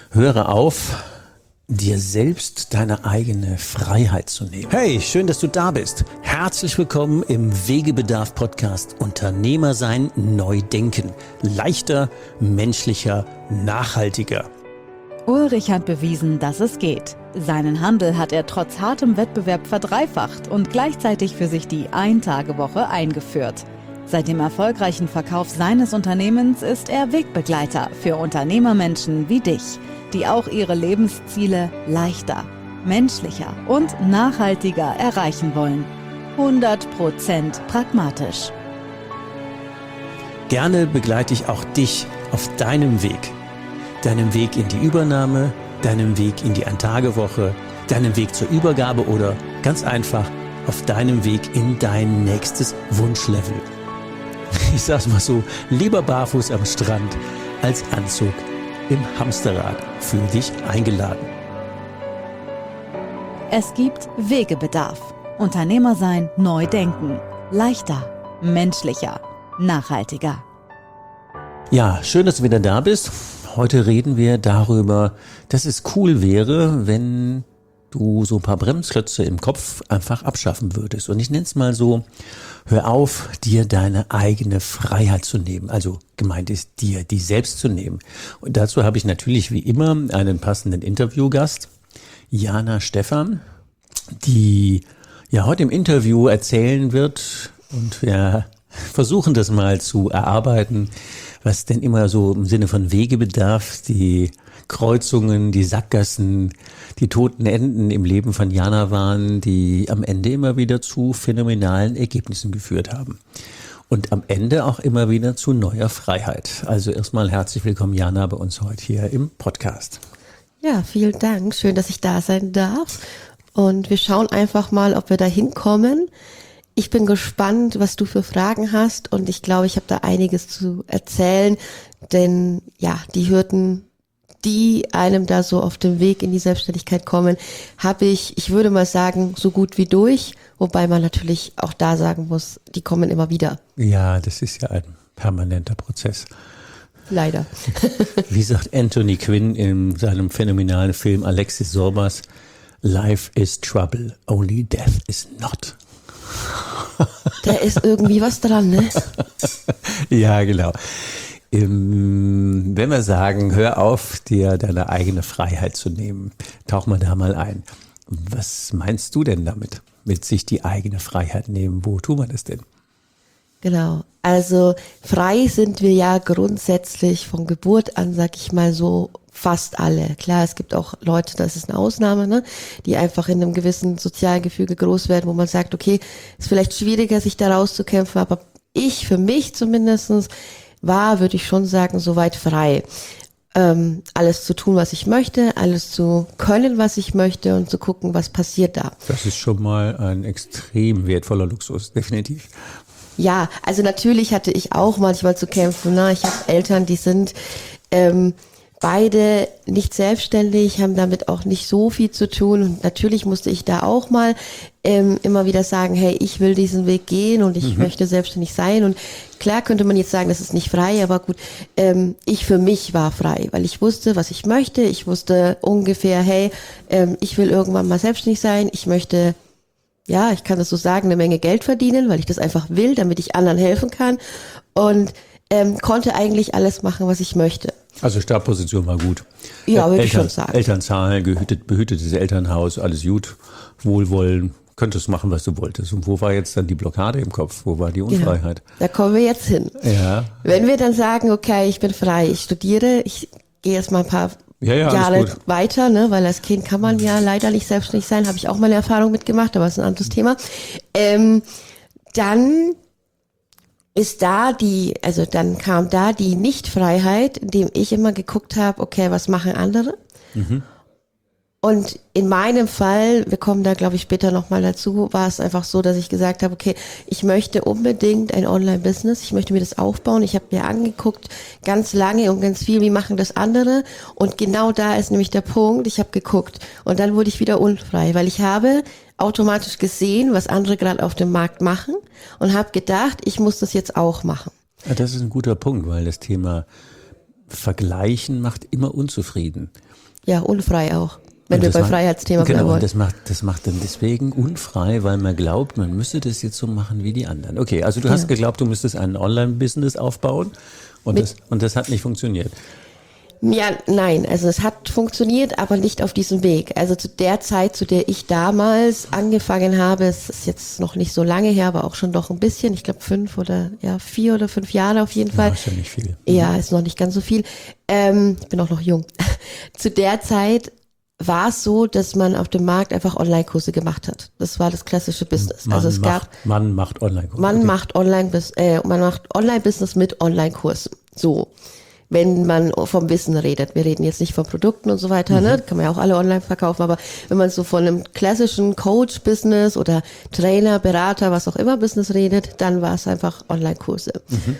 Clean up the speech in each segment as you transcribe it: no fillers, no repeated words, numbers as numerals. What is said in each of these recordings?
Höre auf, dir selbst deine eigene Freiheit zu nehmen. Hey, schön, dass du da bist. Herzlich willkommen im Wegebedarf-Podcast Unternehmer sein, neu denken. Leichter, menschlicher, nachhaltiger. Ulrich hat bewiesen, dass es geht. Seinen Handel hat er trotz hartem Wettbewerb verdreifacht und gleichzeitig für sich die Ein-Tage-Woche eingeführt. Seit dem erfolgreichen Verkauf seines Unternehmens ist er Wegbegleiter für Unternehmermenschen wie dich, die auch ihre Lebensziele leichter, menschlicher und nachhaltiger erreichen wollen. 100% pragmatisch. Gerne begleite ich auch dich auf deinem Weg. Deinem Weg in die Übernahme, deinem Weg in die Ein-Tage-Woche, deinem Weg zur Übergabe oder ganz einfach auf deinem Weg in dein nächstes Wunschlevel. Ich sag's mal so, lieber barfuß am Strand als Anzug im Hamsterrad. Fühl dich eingeladen. Es gibt Wegebedarf. Unternehmer sein, neu denken. Leichter, menschlicher, nachhaltiger. Ja, schön, dass du wieder da bist. Heute reden wir darüber, dass es cool wäre, wenn du so ein paar Bremsklötze im Kopf einfach abschaffen würdest. Und ich nenne es mal so, hör auf, dir deine eigene Freiheit zu nehmen. Also gemeint ist, dir die selbst zu nehmen. Und dazu habe ich natürlich wie immer einen passenden Interviewgast, Jana Stephan, die ja heute im Interview erzählen wird und wir versuchen das mal zu erarbeiten, was denn immer so im Sinne von Wegebedarf, die Kreuzungen, die Sackgassen, die toten Enden im Leben von Jana waren, die am Ende immer wieder zu phänomenalen Ergebnissen geführt haben. Und am Ende auch immer wieder zu neuer Freiheit. Also erstmal herzlich willkommen, Jana, bei uns heute hier im Podcast. Ja, vielen Dank. Schön, dass ich da sein darf. Und wir schauen einfach mal, ob wir da hinkommen. Ich bin gespannt, was du für Fragen hast. Und ich glaube, ich habe da einiges zu erzählen. Denn ja, die Hürden, die einem da so auf dem Weg in die Selbstständigkeit kommen, habe ich würde mal sagen, so gut wie durch. Wobei man natürlich auch da sagen muss, die kommen immer wieder. Ja, das ist ja ein permanenter Prozess. Leider. Wie sagt Anthony Quinn in seinem phänomenalen Film Alexis Sorbas, Life is trouble, only death is not. Da ist irgendwie was dran, ne? Ja, genau. Wenn wir sagen, hör auf, dir deine eigene Freiheit zu nehmen, tauch mal da mal ein. Was meinst du denn damit? Mit sich die eigene Freiheit nehmen? Wo tun wir das denn? Genau, also frei sind wir ja grundsätzlich von Geburt an, sag ich mal so, fast alle. Klar, es gibt auch Leute, das ist eine Ausnahme, ne, die einfach in einem gewissen sozialen Gefüge groß werden, wo man sagt, okay, ist vielleicht schwieriger, sich da rauszukämpfen, aber ich, für mich zumindestens, war, würde ich schon sagen, soweit frei. Alles zu tun, was ich möchte, alles zu können, was ich möchte und zu gucken, was passiert da. Das ist schon mal ein extrem wertvoller Luxus, definitiv. Ja, also natürlich hatte ich auch manchmal zu kämpfen. Ne? Ich habe Eltern, die sind beide nicht selbstständig, haben damit auch nicht so viel zu tun. Und natürlich musste ich da auch mal immer wieder sagen, hey, ich will diesen Weg gehen und ich möchte selbstständig sein. Und klar könnte man jetzt sagen, das ist nicht frei, aber gut, ich für mich war frei, weil ich wusste, was ich möchte. Ich wusste ungefähr, hey, ich will irgendwann mal selbstständig sein. Ich möchte, ja, ich kann das so sagen, eine Menge Geld verdienen, weil ich das einfach will, damit ich anderen helfen kann. Und konnte eigentlich alles machen, was ich möchte. Also Startposition war gut. Ja, würde ich schon sagen. Elternzahl, behütetes Elternhaus, alles gut, Wohlwollen, könntest machen, was du wolltest. Und wo war jetzt dann die Blockade im Kopf? Wo war die Unfreiheit? Genau. Da kommen wir jetzt hin. Ja. Wenn wir dann sagen, okay, ich bin frei, ich studiere, ich gehe jetzt mal ein paar Jahre weiter, ne, weil als Kind kann man ja leider nicht selbstständig sein, habe ich auch mal eine Erfahrung mitgemacht, aber das ist ein anderes Thema. Dann ist dann kam da die Nichtfreiheit, indem ich immer geguckt habe, okay, was machen andere? Und in meinem Fall, wir kommen da glaube ich später nochmal dazu, war es einfach so, dass ich gesagt habe, okay, ich möchte unbedingt ein Online-Business, ich möchte mir das aufbauen. Ich habe mir angeguckt, ganz lange und ganz viel, wie machen das andere. Und genau da ist nämlich der Punkt, ich habe geguckt und dann wurde ich wieder unfrei, weil ich habe automatisch gesehen, was andere gerade auf dem Markt machen und habe gedacht, ich muss das jetzt auch machen. Ja, das ist ein guter Punkt, weil das Thema Vergleichen macht immer unzufrieden. Ja, unfrei auch. Wenn Und wir das beim macht- Freiheitsthema genau, bleiben und wollen. das macht dann deswegen unfrei, weil man glaubt, man müsste das jetzt so machen wie die anderen. Okay, also du hast geglaubt, du müsstest ein Online-Business aufbauen und das hat nicht funktioniert. Ja, nein, also es hat funktioniert, aber nicht auf diesem Weg. Also zu der Zeit, zu der ich damals angefangen habe, es ist jetzt noch nicht so lange her, aber auch schon doch ein bisschen, ich glaube 4 oder 5 Jahre auf jeden Fall. Ja, ist ja nicht viel. Ja, ist noch nicht ganz so viel. Ich bin auch noch jung. Zu der Zeit war es so, dass man auf dem Markt einfach Online-Kurse gemacht hat. Das war das klassische Business. Man macht Online-Kurse. Man macht Online-Business mit Online-Kursen. So. Wenn man vom Wissen redet. Wir reden jetzt nicht von Produkten und so weiter, ne? Kann man ja auch alle online verkaufen, aber wenn man so von einem klassischen Coach-Business oder Trainer, Berater, was auch immer Business redet, dann war es einfach Online-Kurse.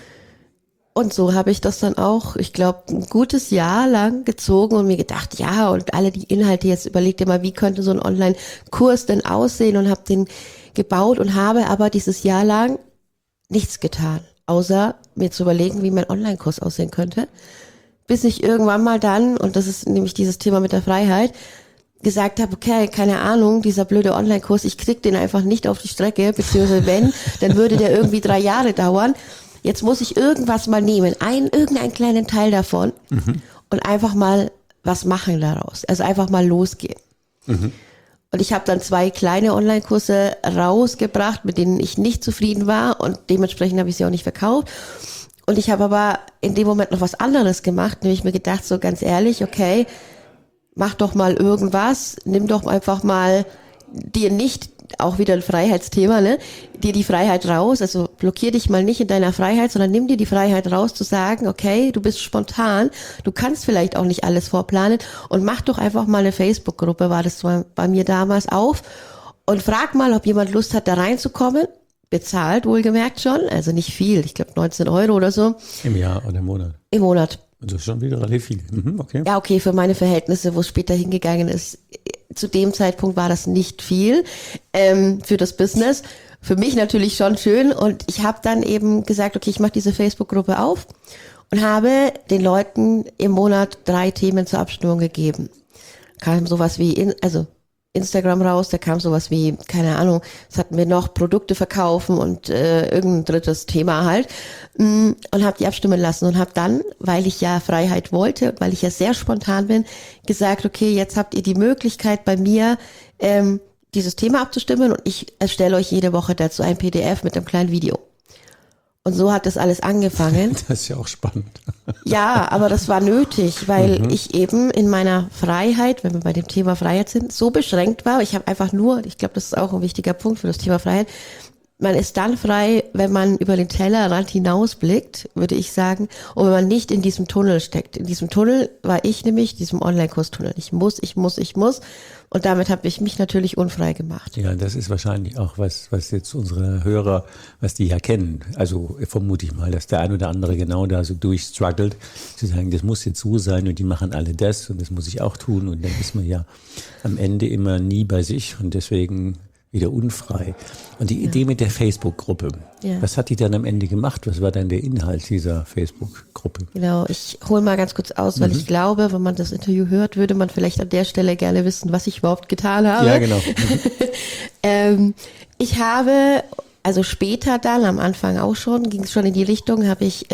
Und so habe ich das dann auch, ich glaube, ein gutes Jahr lang gezogen und mir gedacht, ja, und alle die Inhalte, jetzt überleg dir mal, wie könnte so ein Online-Kurs denn aussehen, und habe den gebaut und habe aber dieses Jahr lang nichts getan, außer mir zu überlegen, wie mein Online-Kurs aussehen könnte, bis ich irgendwann mal dann, und das ist nämlich dieses Thema mit der Freiheit, gesagt habe, okay, keine Ahnung, dieser blöde Online-Kurs, ich krieg den einfach nicht auf die Strecke, beziehungsweise wenn, dann würde der irgendwie 3 Jahre dauern. Jetzt muss ich irgendwas mal nehmen, irgendeinen kleinen Teil davon und einfach mal was machen daraus. Also einfach mal losgehen. Und ich habe dann 2 kleine Online-Kurse rausgebracht, mit denen ich nicht zufrieden war, und dementsprechend habe ich sie auch nicht verkauft. Und ich habe aber in dem Moment noch was anderes gemacht, nämlich mir gedacht, so ganz ehrlich, okay, mach doch mal irgendwas, nimm doch einfach mal dir nicht, auch wieder ein Freiheitsthema, ne, dir die Freiheit raus, also blockier dich mal nicht in deiner Freiheit, sondern nimm dir die Freiheit raus zu sagen, okay, du bist spontan, du kannst vielleicht auch nicht alles vorplanen, und mach doch einfach mal eine Facebook-Gruppe, war das bei mir damals, auf, und frag mal, ob jemand Lust hat, da reinzukommen, bezahlt wohlgemerkt schon, also nicht viel, ich glaube 19 € oder so. Im Jahr oder im Monat. Im Monat. Das ist schon wieder relativ viel. Okay. Ja, okay, für meine Verhältnisse, wo es später hingegangen ist, zu dem Zeitpunkt war das nicht viel für das Business. Für mich natürlich schon schön, und ich habe dann eben gesagt, okay, ich mache diese Facebook-Gruppe auf und habe den Leuten im Monat 3 Themen zur Abstimmung gegeben. Kam sowas wie Instagram raus, da kam sowas wie, keine Ahnung, was hatten wir noch, Produkte verkaufen und irgendein drittes Thema halt, und habe die abstimmen lassen und habe dann, weil ich ja Freiheit wollte und weil ich ja sehr spontan bin, gesagt, okay, jetzt habt ihr die Möglichkeit bei mir, dieses Thema abzustimmen, und ich erstelle euch jede Woche dazu ein PDF mit einem kleinen Video. Und so hat das alles angefangen. Das ist ja auch spannend. Ja, aber das war nötig, weil ich eben in meiner Freiheit, wenn wir bei dem Thema Freiheit sind, so beschränkt war. Ich habe einfach nur, ich glaube, das ist auch ein wichtiger Punkt für das Thema Freiheit, man ist dann frei, wenn man über den Tellerrand hinausblickt, würde ich sagen, und wenn man nicht in diesem Tunnel steckt. In diesem Tunnel war ich nämlich, diesem Online-Kurs-Tunnel. Ich muss. Und damit habe ich mich natürlich unfrei gemacht. Ja, das ist wahrscheinlich auch was jetzt unsere Hörer, was die ja kennen. Also vermute ich mal, dass der ein oder andere genau da so durchstruggelt, zu sagen, das muss jetzt so sein und die machen alle das und das muss ich auch tun, und dann ist man ja am Ende immer nie bei sich und deswegen wieder unfrei. Und die Idee mit der Facebook-Gruppe, was hat die dann am Ende gemacht? Was war dann der Inhalt dieser Facebook-Gruppe? Genau, ich hole mal ganz kurz aus, weil ich glaube, wenn man das Interview hört, würde man vielleicht an der Stelle gerne wissen, was ich überhaupt getan habe. Ja, genau. Ich habe, also später dann, am Anfang auch schon, ging es schon in die Richtung, habe ich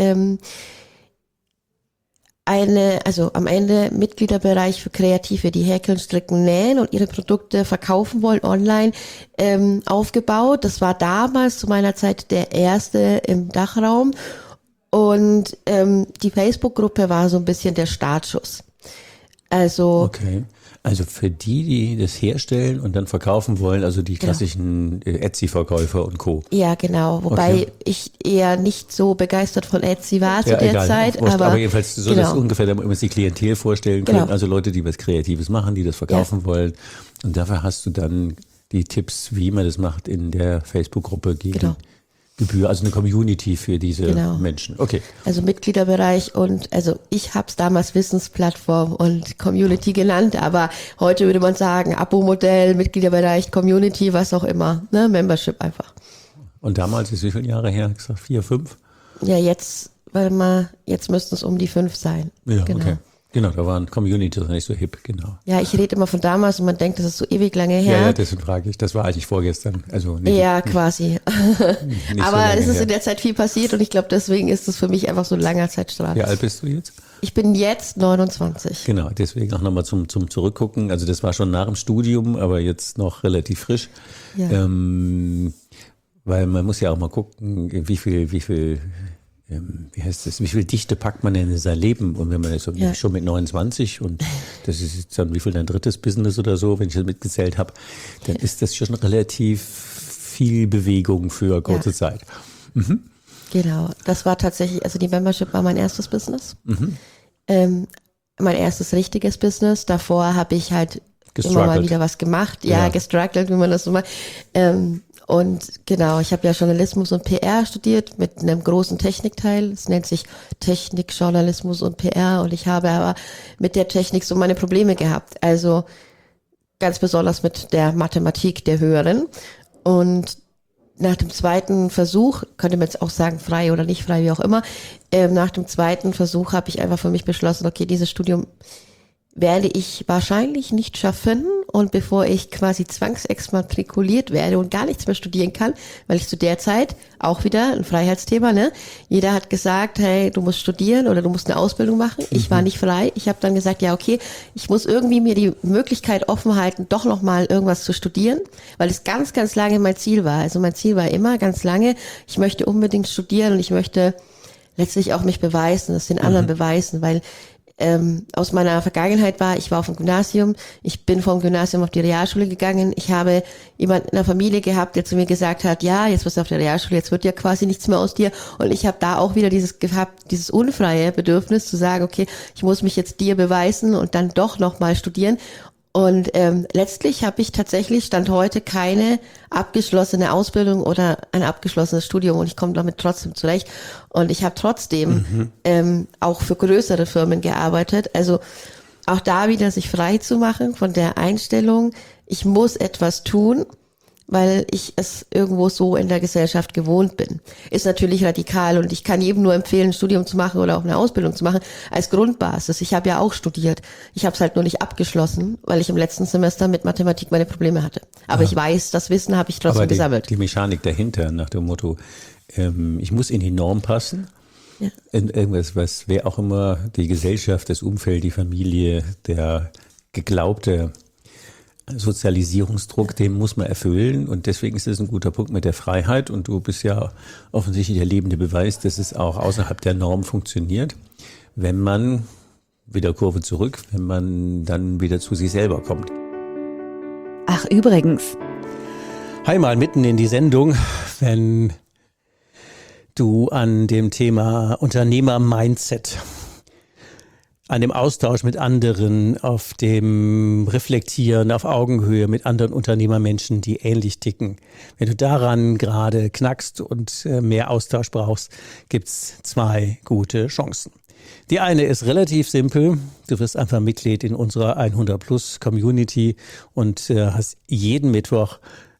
am Ende Mitgliederbereich für Kreative, die häkeln, stricken, nähen und ihre Produkte verkaufen wollen, online aufgebaut. Das war damals zu meiner Zeit der erste im Dachraum, und die Facebook-Gruppe war so ein bisschen der Startschuss. Also Okay. Also für die das herstellen und dann verkaufen wollen, also die klassischen Etsy-Verkäufer und Co. Ja, genau. Wobei ich eher nicht so begeistert von Etsy war zu der Zeit. Wurscht, aber jedenfalls so, dass genau. ungefähr, damit wir uns die Klientel vorstellen können. Genau. Also Leute, die was Kreatives machen, die das verkaufen wollen. Und dafür hast du dann die Tipps, wie man das macht in der Facebook-Gruppe gegen Gebühr. Also eine Community für diese Menschen. Okay. Also Mitgliederbereich, und also ich habe es damals Wissensplattform und Community genannt, aber heute würde man sagen Abo-Modell, Mitgliederbereich, Community, was auch immer, ne, Membership einfach. Und damals ist wie viele Jahre her? Ich sag 4, 5? Ja, jetzt jetzt müssten es um die 5 sein. Ja, genau. okay. Genau, da waren Community noch nicht so hip, genau. Ja, ich rede immer von damals und man denkt, das ist so ewig lange her. Ja, deswegen frage ich. Das war eigentlich vorgestern. Also quasi. nicht Aber so lange es ist her. in der Zeit viel passiert und ich glaube, deswegen ist es für mich einfach so ein langer Zeitstrahl. Wie alt bist du jetzt? Ich bin jetzt 29. Genau, deswegen auch nochmal zum Zurückgucken. Also das war schon nach dem Studium, aber jetzt noch relativ frisch. Ja. Weil man muss ja auch mal gucken, wie viel Dichte packt man in sein Leben? Und wenn man jetzt schon mit 29 und das ist jetzt dann wie viel dein drittes Business oder so, wenn ich das mitgezählt habe, dann ist das schon relativ viel Bewegung für kurze Zeit. Mhm. Genau, das war tatsächlich, also die Membership war mein erstes Business. Mein erstes richtiges Business. Davor habe ich halt immer mal wieder was gemacht. Ja, gestruggelt, wie man das so macht. Und genau, ich habe ja Journalismus und PR studiert mit einem großen Technikteil. Es nennt sich Technik, Journalismus und PR. Und ich habe aber mit der Technik so meine Probleme gehabt. Also ganz besonders mit der Mathematik der Höheren. Und nach dem zweiten Versuch, könnte man jetzt auch sagen, frei oder nicht frei, wie auch immer, nach dem zweiten Versuch habe ich einfach für mich beschlossen, okay, dieses Studium werde ich wahrscheinlich nicht schaffen und bevor ich quasi zwangsexmatrikuliert werde und gar nichts mehr studieren kann, weil ich zu der Zeit, auch wieder ein Freiheitsthema, ne? Jeder hat gesagt, hey, du musst studieren oder du musst eine Ausbildung machen. Ich war nicht frei. Ich habe dann gesagt, ja okay, ich muss irgendwie mir die Möglichkeit offen halten, doch nochmal irgendwas zu studieren, weil es ganz, ganz lange mein Ziel war. Also mein Ziel war immer ganz lange, ich möchte unbedingt studieren und ich möchte letztlich auch mich beweisen, das den anderen beweisen, weil aus meiner Vergangenheit ich war auf dem Gymnasium, ich bin vom Gymnasium auf die Realschule gegangen, ich habe jemanden in der Familie gehabt, der zu mir gesagt hat, ja, jetzt bist du auf der Realschule, jetzt wird ja quasi nichts mehr aus dir und ich habe da auch wieder dieses unfreie Bedürfnis zu sagen, okay, ich muss mich jetzt dir beweisen und dann doch nochmal studieren. Und letztlich habe ich tatsächlich Stand heute keine abgeschlossene Ausbildung oder ein abgeschlossenes Studium und ich komme damit trotzdem zurecht. Und ich habe trotzdem auch für größere Firmen gearbeitet. Also auch da wieder sich frei zu machen von der Einstellung, ich muss etwas tun, weil ich es irgendwo so in der Gesellschaft gewohnt bin. Ist natürlich radikal und ich kann jedem nur empfehlen, ein Studium zu machen oder auch eine Ausbildung zu machen als Grundbasis. Ich habe ja auch studiert. Ich habe es halt nur nicht abgeschlossen, weil ich im letzten Semester mit Mathematik meine Probleme hatte. Aber ich weiß, das Wissen habe ich trotzdem gesammelt. Die Mechanik dahinter, nach dem Motto, ich muss in die Norm passen. Ja. Irgendwas, wer auch immer, die Gesellschaft, das Umfeld, die Familie, der geglaubte Sozialisierungsdruck, den muss man erfüllen und deswegen ist es ein guter Punkt mit der Freiheit und du bist ja offensichtlich der lebende Beweis, dass es auch außerhalb der Norm funktioniert, wenn man, wieder Kurve zurück, wenn man dann wieder zu sich selber kommt. Ach übrigens. Hi, mal mitten in die Sendung, wenn du an dem Thema Unternehmer-Mindset, an dem Austausch mit anderen, auf dem Reflektieren auf Augenhöhe mit anderen Unternehmermenschen, die ähnlich ticken. Wenn du daran gerade knackst und mehr Austausch brauchst, gibt's 2 gute Chancen. Die eine ist relativ simpel. Du wirst einfach Mitglied in unserer 100+ Community und hast jeden Mittwoch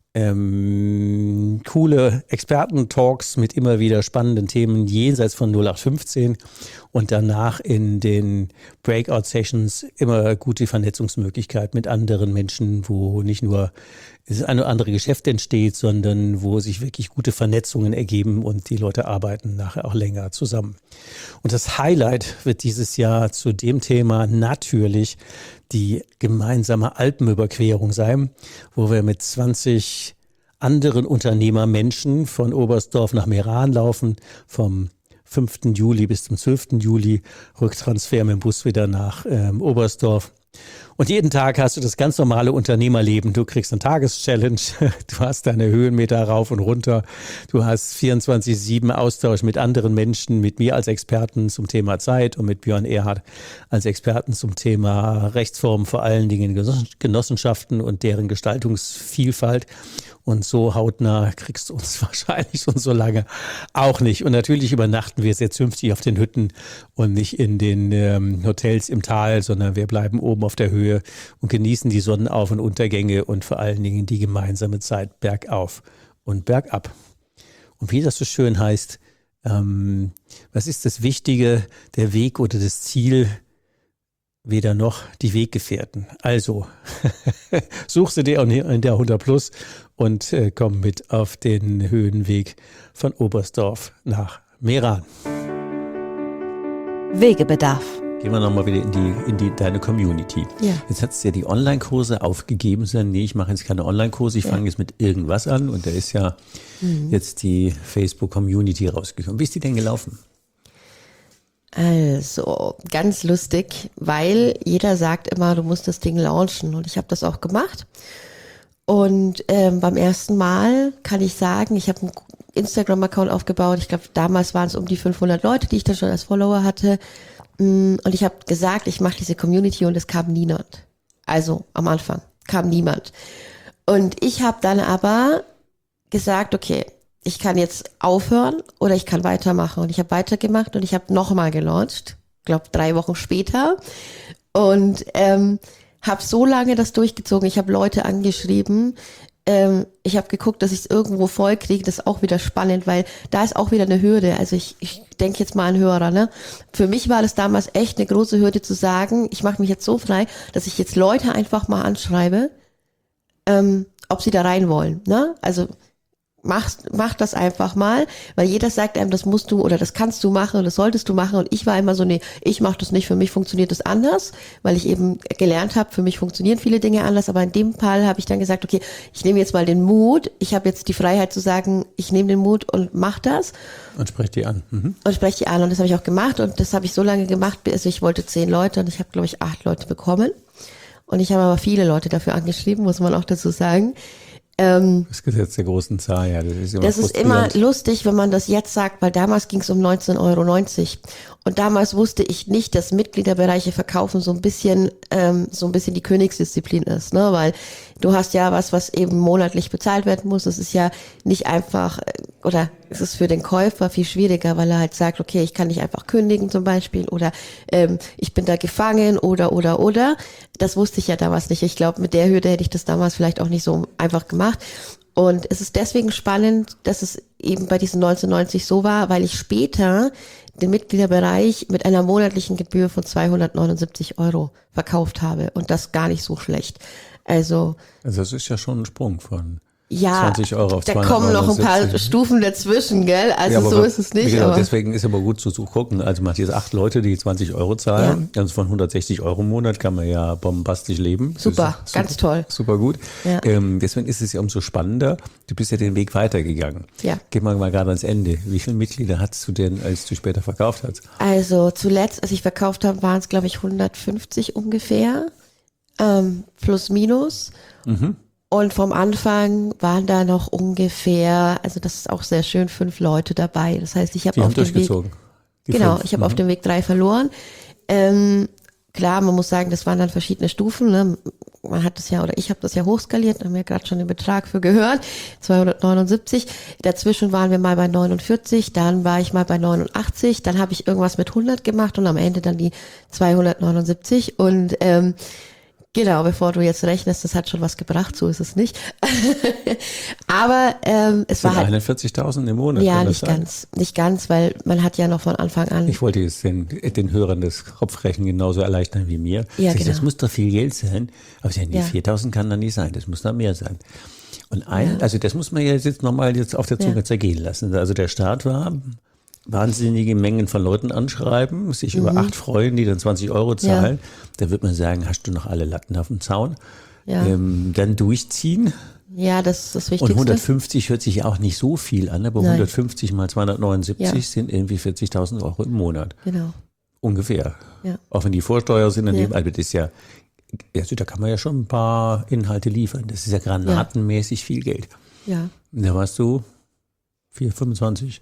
coole Experten-Talks mit immer wieder spannenden Themen jenseits von 0815 und danach in den Breakout-Sessions immer gute Vernetzungsmöglichkeit mit anderen Menschen, wo nicht nur das eine oder andere Geschäft entsteht, sondern wo sich wirklich gute Vernetzungen ergeben und die Leute arbeiten nachher auch länger zusammen. Und das Highlight wird dieses Jahr zu dem Thema natürlich die gemeinsame Alpenüberquerung sein, wo wir mit 20 anderen Unternehmermenschen von Oberstdorf nach Meran laufen, vom 5. Juli bis zum 12. Juli, Rücktransfer mit dem Bus wieder nach Oberstdorf. Und jeden Tag hast du das ganz normale Unternehmerleben. Du kriegst eine Tageschallenge, du hast deine Höhenmeter rauf und runter, du hast 24/7 Austausch mit anderen Menschen, mit mir als Experten zum Thema Zeit und mit Björn Erhard als Experten zum Thema Rechtsformen, vor allen Dingen in Genossenschaften und deren Gestaltungsvielfalt. Und so hautnah kriegst du uns wahrscheinlich schon so lange auch nicht. Und natürlich übernachten wir sehr zünftig auf den Hütten und nicht in den Hotels im Tal, sondern wir bleiben oben auf der Höhe und genießen die Sonnenauf- und Untergänge und vor allen Dingen die gemeinsame Zeit bergauf und bergab. Und wie das so schön heißt, Was ist das Wichtige, der Weg oder das Ziel? Weder noch die Weggefährten. Also, such sie dir in der 100 Plus und komm mit auf den Höhenweg von Oberstdorf nach Meran. Wegebedarf. Gehen wir nochmal wieder in deine Community. Ja. Jetzt hast du ja die Online-Kurse aufgegeben, sondern nee, ich mache jetzt keine Online-Kurse, ich fange jetzt mit irgendwas an und da ist ja jetzt die Facebook-Community rausgekommen. Wie ist die denn gelaufen? Also, ganz lustig, weil jeder sagt immer, du musst das Ding launchen und ich habe das auch gemacht. Und beim ersten Mal kann ich sagen, ich habe einen Instagram-Account aufgebaut. Ich glaube, damals waren es um die 500 Leute, die ich dann schon als Follower hatte. Und ich habe gesagt, ich mache diese Community und es kam niemand. Also am Anfang kam niemand. Und ich habe dann aber gesagt, okay, ich kann jetzt aufhören oder ich kann weitermachen. Und ich habe weitergemacht und ich habe nochmal gelauncht. Ich glaube 3 Wochen später. Und habe so lange das durchgezogen. Ich habe Leute angeschrieben. Ich habe geguckt, dass ich es irgendwo voll kriege. Das ist auch wieder spannend, weil da ist auch wieder eine Hürde. Also ich denke jetzt mal an Hörer. Ne? Für mich war das damals echt eine große Hürde zu sagen, ich mache mich jetzt so frei, dass ich jetzt Leute einfach mal anschreibe, ob sie da rein wollen. Ne? Also mach das einfach mal, weil jeder sagt einem, das musst du oder das kannst du machen und das solltest du machen und ich war immer so, nee, ich mache das nicht, für mich funktioniert das anders, weil ich eben gelernt habe, für mich funktionieren viele Dinge anders, aber in dem Fall habe ich dann gesagt, okay, ich nehme jetzt mal den Mut, ich habe jetzt die Freiheit zu sagen, ich nehme den Mut und mach das. Und sprech die an. Und spreche die an und das habe ich auch gemacht und das habe ich so lange gemacht, also ich wollte 10 Leute und ich habe, glaube ich, 8 Leute bekommen und ich habe aber viele Leute dafür angeschrieben, muss man auch dazu sagen. Das Gesetz der großen Zahl, ja. Das ist immer lustig, wenn man das jetzt sagt, weil damals ging es um 19,90 € und damals wusste ich nicht, dass Mitgliederbereiche verkaufen so ein bisschen die Königsdisziplin ist, ne, weil du hast ja was eben monatlich bezahlt werden muss. Das ist ja nicht einfach, oder es ist für den Käufer viel schwieriger, weil er halt sagt, okay, ich kann nicht einfach kündigen zum Beispiel oder ich bin da gefangen oder. Das wusste ich ja damals nicht. Ich glaube, mit der Hürde hätte ich das damals vielleicht auch nicht so einfach gemacht. Und es ist deswegen spannend, dass es eben bei diesen 1990 so war, weil ich später den Mitgliederbereich mit einer monatlichen Gebühr von 279 € verkauft habe und das gar nicht so schlecht. Also das ist ja schon ein Sprung von 20 ja, € auf 279. Da kommen noch ein paar Stufen dazwischen, gell? Also ja, so ist es nicht. Genau, aber deswegen ist aber gut zu gucken. Also man hat jetzt 8 Leute, die 20 € zahlen. Ja. Also von 160 € im Monat kann man ja bombastisch leben. Super, ganz toll. Super gut. Ja. Deswegen ist es ja umso spannender. Du bist ja den Weg weitergegangen. Ja. Gehen wir mal gerade ans Ende. Wie viele Mitglieder hattest du denn, als du später verkauft hast? Also zuletzt, als ich verkauft habe, waren es, glaube ich, 150 ungefähr. Plus minus. Und vom Anfang waren da noch ungefähr, also das ist auch sehr schön, 5 Leute dabei. Das heißt, ich habe auf dem Weg, genau, ich habe auf dem Weg 3 verloren. Klar, man muss sagen, das waren dann verschiedene Stufen. Ne? Man hat das ja, oder ich habe das ja hochskaliert, haben wir gerade schon den Betrag für gehört, 279. Dazwischen waren wir mal bei 49, dann war ich mal bei 89, dann habe ich irgendwas mit 100 gemacht und am Ende dann die 279 und genau, bevor du jetzt rechnest, das hat schon was gebracht, so ist es nicht. Aber es war halt 41.000 im Monat. ja, nicht ganz, weil man hat ja noch von Anfang an. Ich wollte jetzt den Hörern das Kopfrechnen genauso erleichtern wie mir. Ja, genau. Das muss doch viel Geld sein. Aber die Ja. 4.000 kann da nicht sein, das muss da mehr sein. Und also das muss man jetzt nochmal auf der Zunge zergehen lassen. Also der Start war, wahnsinnige Mengen von Leuten anschreiben, sich über 8 freuen, die dann 20 € zahlen. Da wird man sagen, hast du noch alle Latten auf dem Zaun? Ja. Dann durchziehen. Ja, das ist das Und Wichtigste. 150 hört sich ja auch nicht so viel an, aber Nein. 150 mal 279 Ja. sind irgendwie 40.000 € im Monat. Genau. Ungefähr. Ja. Auch wenn die Vorsteuer sind, dann Ja. also das ist ja, also da kann man ja schon ein paar Inhalte liefern. Das ist ja granatenmäßig viel Geld. Ja. Und da warst du 25.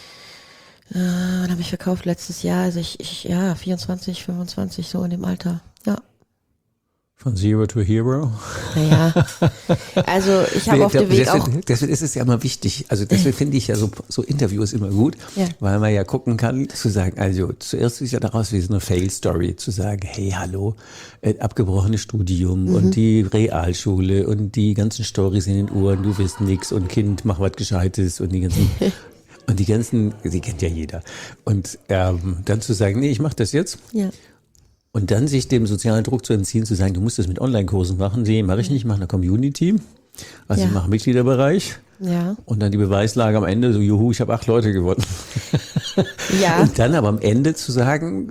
Wann habe ich verkauft? Letztes Jahr. Also ich 24, 25, so in dem Alter. Ja. Von Zero to Hero. Naja. Also ich habe auf dem Weg auch. Deswegen ist es ja immer wichtig. Also deswegen finde ich ja so Interviews immer gut, weil man ja gucken kann, zu sagen, also zuerst ist ja daraus wie so eine Fail-Story, zu sagen, hey, hallo, abgebrochenes Studium und die Realschule und die ganzen Storys in den Ohren, du wirst nix und Kind, mach was Gescheites und die ganzen. Und die kennt ja jeder. Und dann zu sagen, nee, ich mache das jetzt. Ja. Und dann sich dem sozialen Druck zu entziehen, zu sagen, du musst das mit Online-Kursen machen. Nee, mache ich nicht, mache eine Community. Also ich mache Mitgliederbereich. Ja. Und dann die Beweislage am Ende, so juhu, ich habe 8 Leute gewonnen. Ja. Und dann aber am Ende zu sagen,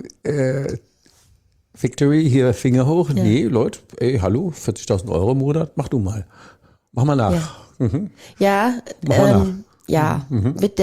Victory, hier Finger hoch. Ja. Nee, Leute, ey, hallo, 40.000 Euro im Monat, mach du mal. Mach mal nach. Ja. Mach mal nach. Ja, mit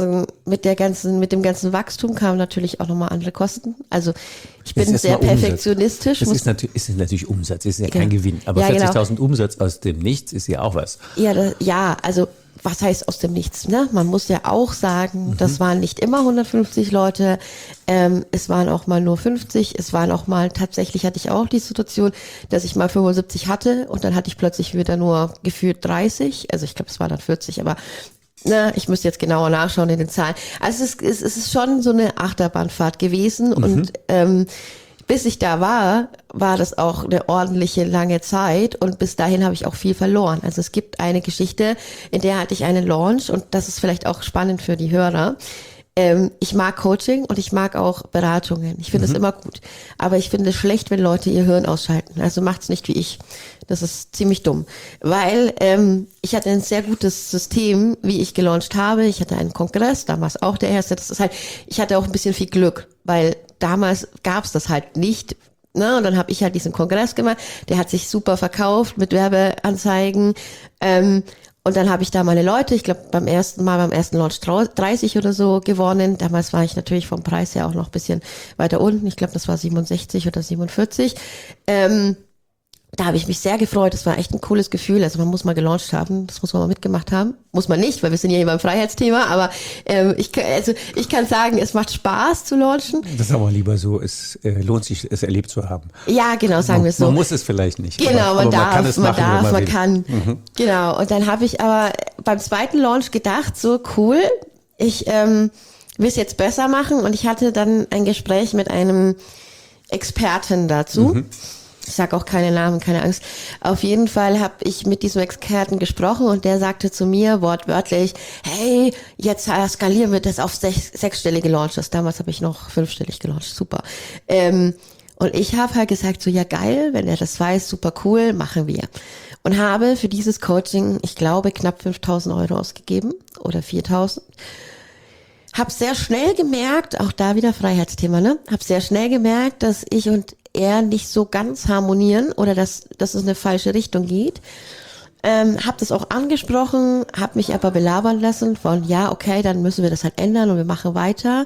dem ganzen Wachstum kamen natürlich auch nochmal andere Kosten. Also ich bin Jetzt sehr erst mal Umsatz. perfektionistisch. Das ist natürlich Umsatz, ist ja kein Gewinn. Aber Ja, genau. 40.000 Umsatz aus dem Nichts ist ja auch was. Ja, also was heißt aus dem Nichts? Ne? Man muss ja auch sagen, das waren nicht immer 150 Leute, es waren auch mal nur 50, es waren auch mal, tatsächlich hatte ich auch die Situation, dass ich mal 75 hatte und dann hatte ich plötzlich wieder nur gefühlt 30, also ich glaube es waren dann 40, aber ich müsste jetzt genauer nachschauen in den Zahlen. Also es ist schon so eine Achterbahnfahrt gewesen und bis ich da war das auch eine ordentliche lange Zeit und bis dahin habe ich auch viel verloren. Also es gibt eine Geschichte, in der hatte ich einen Launch und das ist vielleicht auch spannend für die Hörer. Ich mag Coaching und ich mag auch Beratungen. Ich finde es immer gut. Aber ich finde es schlecht, wenn Leute ihr Hirn ausschalten. Also macht's nicht wie ich. Das ist ziemlich dumm. Weil ich hatte ein sehr gutes System, wie ich gelauncht habe. Ich hatte einen Kongress, damals auch der erste. Das ist halt, ich hatte auch ein bisschen viel Glück, weil damals gab's das halt nicht. Ne? Und dann habe ich halt diesen Kongress gemacht. Der hat sich super verkauft mit Werbeanzeigen. Und dann habe ich da meine Leute, ich glaube beim ersten Launch 30 oder so gewonnen. Damals war ich natürlich vom Preis her auch noch ein bisschen weiter unten. Ich glaube, das war 67 oder 47. Da habe ich mich sehr gefreut. Das war echt ein cooles Gefühl. Also man muss mal gelauncht haben. Das muss man mal mitgemacht haben. Muss man nicht, weil wir sind ja hier beim Freiheitsthema. Aber ich kann sagen, es macht Spaß zu launchen. Das ist aber lieber so, es lohnt sich, es erlebt zu haben. Ja, genau, sagen wir es so. Man muss es vielleicht nicht. Genau, aber man kann es machen, wenn man will. kann. Genau. Und dann habe ich aber beim zweiten Launch gedacht, so cool, ich will es jetzt besser machen. Und ich hatte dann ein Gespräch mit einem Experten dazu. Ich sage auch keine Namen, keine Angst. Auf jeden Fall habe ich mit diesem Experten gesprochen und der sagte zu mir wortwörtlich, hey, jetzt skalieren wir das auf sechsstellige Launches. Damals habe ich noch 5-stellig gelauncht, super. Und ich habe halt gesagt, so ja geil, wenn er das weiß, super cool, machen wir. Und habe für dieses Coaching, ich glaube, knapp 5.000 Euro ausgegeben oder 4.000. Hab sehr schnell gemerkt, auch da wieder Freiheitsthema, ne? Hab sehr schnell gemerkt, dass ich und er nicht so ganz harmonieren oder dass es eine falsche Richtung geht. Hab das auch angesprochen, hab mich aber belabern lassen von, ja, okay, dann müssen wir das halt ändern und wir machen weiter.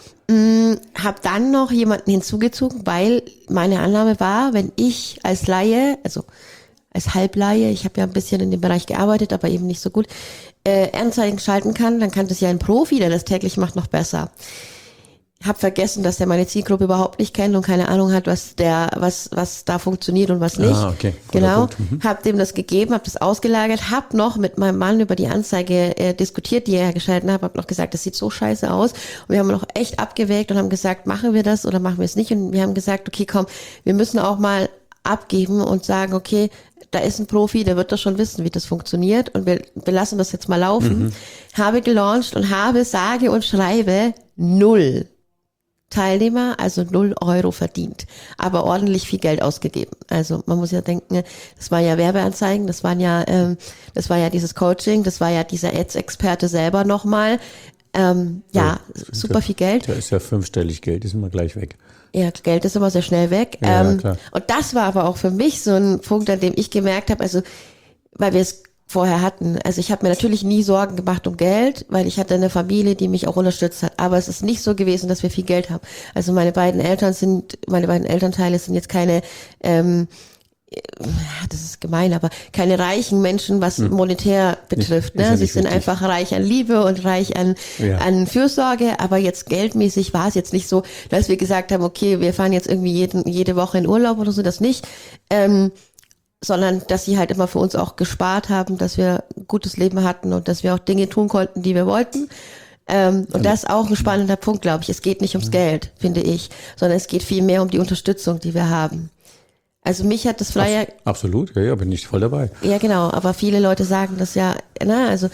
Hab dann noch jemanden hinzugezogen, weil meine Annahme war, wenn ich als Laie, also als Halblaie, ich habe ja ein bisschen in dem Bereich gearbeitet, aber eben nicht so gut, Anzeigen schalten kann, dann kann das ja ein Profi, der das täglich macht, noch besser. Hab vergessen, dass der meine Zielgruppe überhaupt nicht kennt und keine Ahnung hat, was da funktioniert und was nicht. Okay. Genau. Hab dem das gegeben, hab das ausgelagert, hab noch mit meinem Mann über die Anzeige diskutiert, die er geschalten hat, hab noch gesagt, das sieht so scheiße aus. Und wir haben noch echt abgewägt und haben gesagt, machen wir das oder machen wir es nicht? Und wir haben gesagt, okay, komm, wir müssen auch mal abgeben und sagen, okay, da ist ein Profi, der wird doch schon wissen, wie das funktioniert und wir lassen das jetzt mal laufen. Habe gelauncht und habe sage und schreibe 0 Teilnehmer, also 0 Euro verdient, aber ordentlich viel Geld ausgegeben. Also man muss ja denken, das waren ja Werbeanzeigen, das war ja dieses Coaching, das war ja dieser Ads-Experte selber nochmal. Super viel Geld. Da ist ja 5-stellig Geld, ist immer gleich weg. Ja, Geld ist immer sehr schnell weg. Ja, klar. Und das war aber auch für mich so ein Punkt, an dem ich gemerkt habe, also weil wir es vorher hatten. Also ich habe mir natürlich nie Sorgen gemacht um Geld, weil ich hatte eine Familie, die mich auch unterstützt hat. Aber es ist nicht so gewesen, dass wir viel Geld haben. Also meine beiden Elternteile sind jetzt keine, das ist gemein, aber keine reichen Menschen, was monetär betrifft. Ne? Sie sind einfach reich an Liebe und reich an Fürsorge, aber jetzt geldmäßig war es jetzt nicht so, dass wir gesagt haben, okay, wir fahren jetzt irgendwie jede Woche in Urlaub oder so, das nicht. Sondern dass sie halt immer für uns auch gespart haben, dass wir ein gutes Leben hatten und dass wir auch Dinge tun konnten, die wir wollten. Und das ist auch ein spannender Punkt, glaube ich. Es geht nicht ums Geld, finde ich, sondern es geht viel mehr um die Unterstützung, die wir haben. Also mich hat das Flyer... Absolut, ja, bin ich voll dabei. Ja, genau, aber viele Leute sagen das ja, ne, also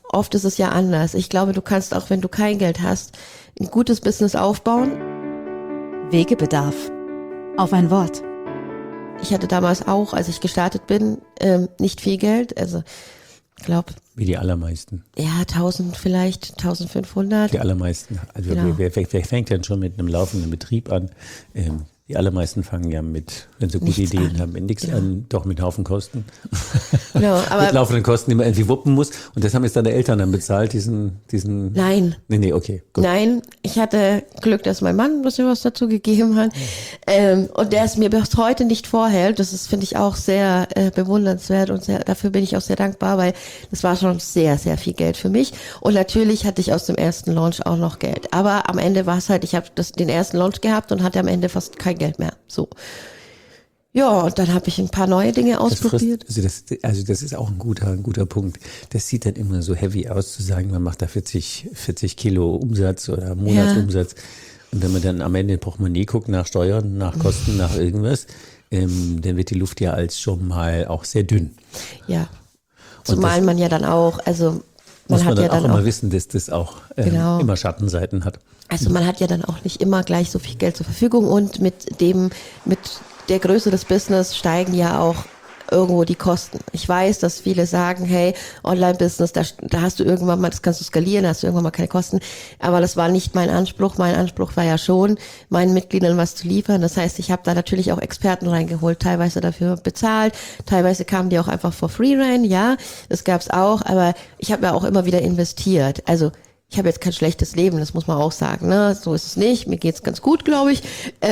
oft ist es ja anders. Ich glaube, du kannst auch, wenn du kein Geld hast, ein gutes Business aufbauen. Wegebedarf. Auf ein Wort. Ich hatte damals auch, als ich gestartet bin, nicht viel Geld. Also, ich glaube, Wie die allermeisten. ja, 1000 vielleicht, 1500. Die allermeisten. Also Genau. wer fängt denn schon mit einem laufenden Betrieb an? Die allermeisten fangen ja mit, wenn sie gute Nichts Ideen an. haben, mit nichts Genau. an, doch mit Haufen Kosten. Genau, Mit aber laufenden Kosten, die man irgendwie wuppen muss. Und das haben jetzt deine Eltern dann bezahlt, diesen. nein. Nee, okay, gut. Nein, ich hatte Glück, dass mein Mann ein bisschen was dazu gegeben hat. Und der es mir bis heute nicht vorhält. Das ist, finde ich, auch sehr bewundernswert und dafür bin ich auch sehr dankbar, weil das war schon sehr, sehr viel Geld für mich. Und natürlich hatte ich aus dem ersten Launch auch noch Geld. Aber am Ende war es halt, ich habe den ersten Launch gehabt und hatte am Ende fast kein Geld mehr. So. Ja, und dann habe ich ein paar neue Dinge ausprobiert. Also das ist auch ein guter Punkt. Das sieht dann immer so heavy aus, zu sagen, man macht da 40 Kilo Umsatz oder Monatsumsatz. Und wenn man dann am Ende in Portemonnaie guckt, nach Steuern, nach Kosten, nach irgendwas, dann wird die Luft ja als schon mal auch sehr dünn. Ja. Zumal man ja dann auch, also Muss man hat dann ja auch dann immer auch, wissen, dass das auch Genau. immer Schattenseiten hat. also man hat ja dann auch nicht immer gleich so viel Geld zur Verfügung und mit der Größe des Business steigen ja auch irgendwo die Kosten. Ich weiß, dass viele sagen, hey, Online-Business, da hast du irgendwann mal, das kannst du skalieren, da hast du irgendwann mal keine Kosten. Aber das war nicht mein Anspruch. Mein Anspruch war ja schon, meinen Mitgliedern was zu liefern. Das heißt, ich habe da natürlich auch Experten reingeholt, teilweise dafür bezahlt, teilweise kamen die auch einfach for free rein, ja, das gab's auch, aber ich habe ja auch immer wieder investiert. Also ich habe jetzt kein schlechtes Leben, das muss man auch sagen, ne? So ist es nicht. Mir geht's ganz gut, glaube ich.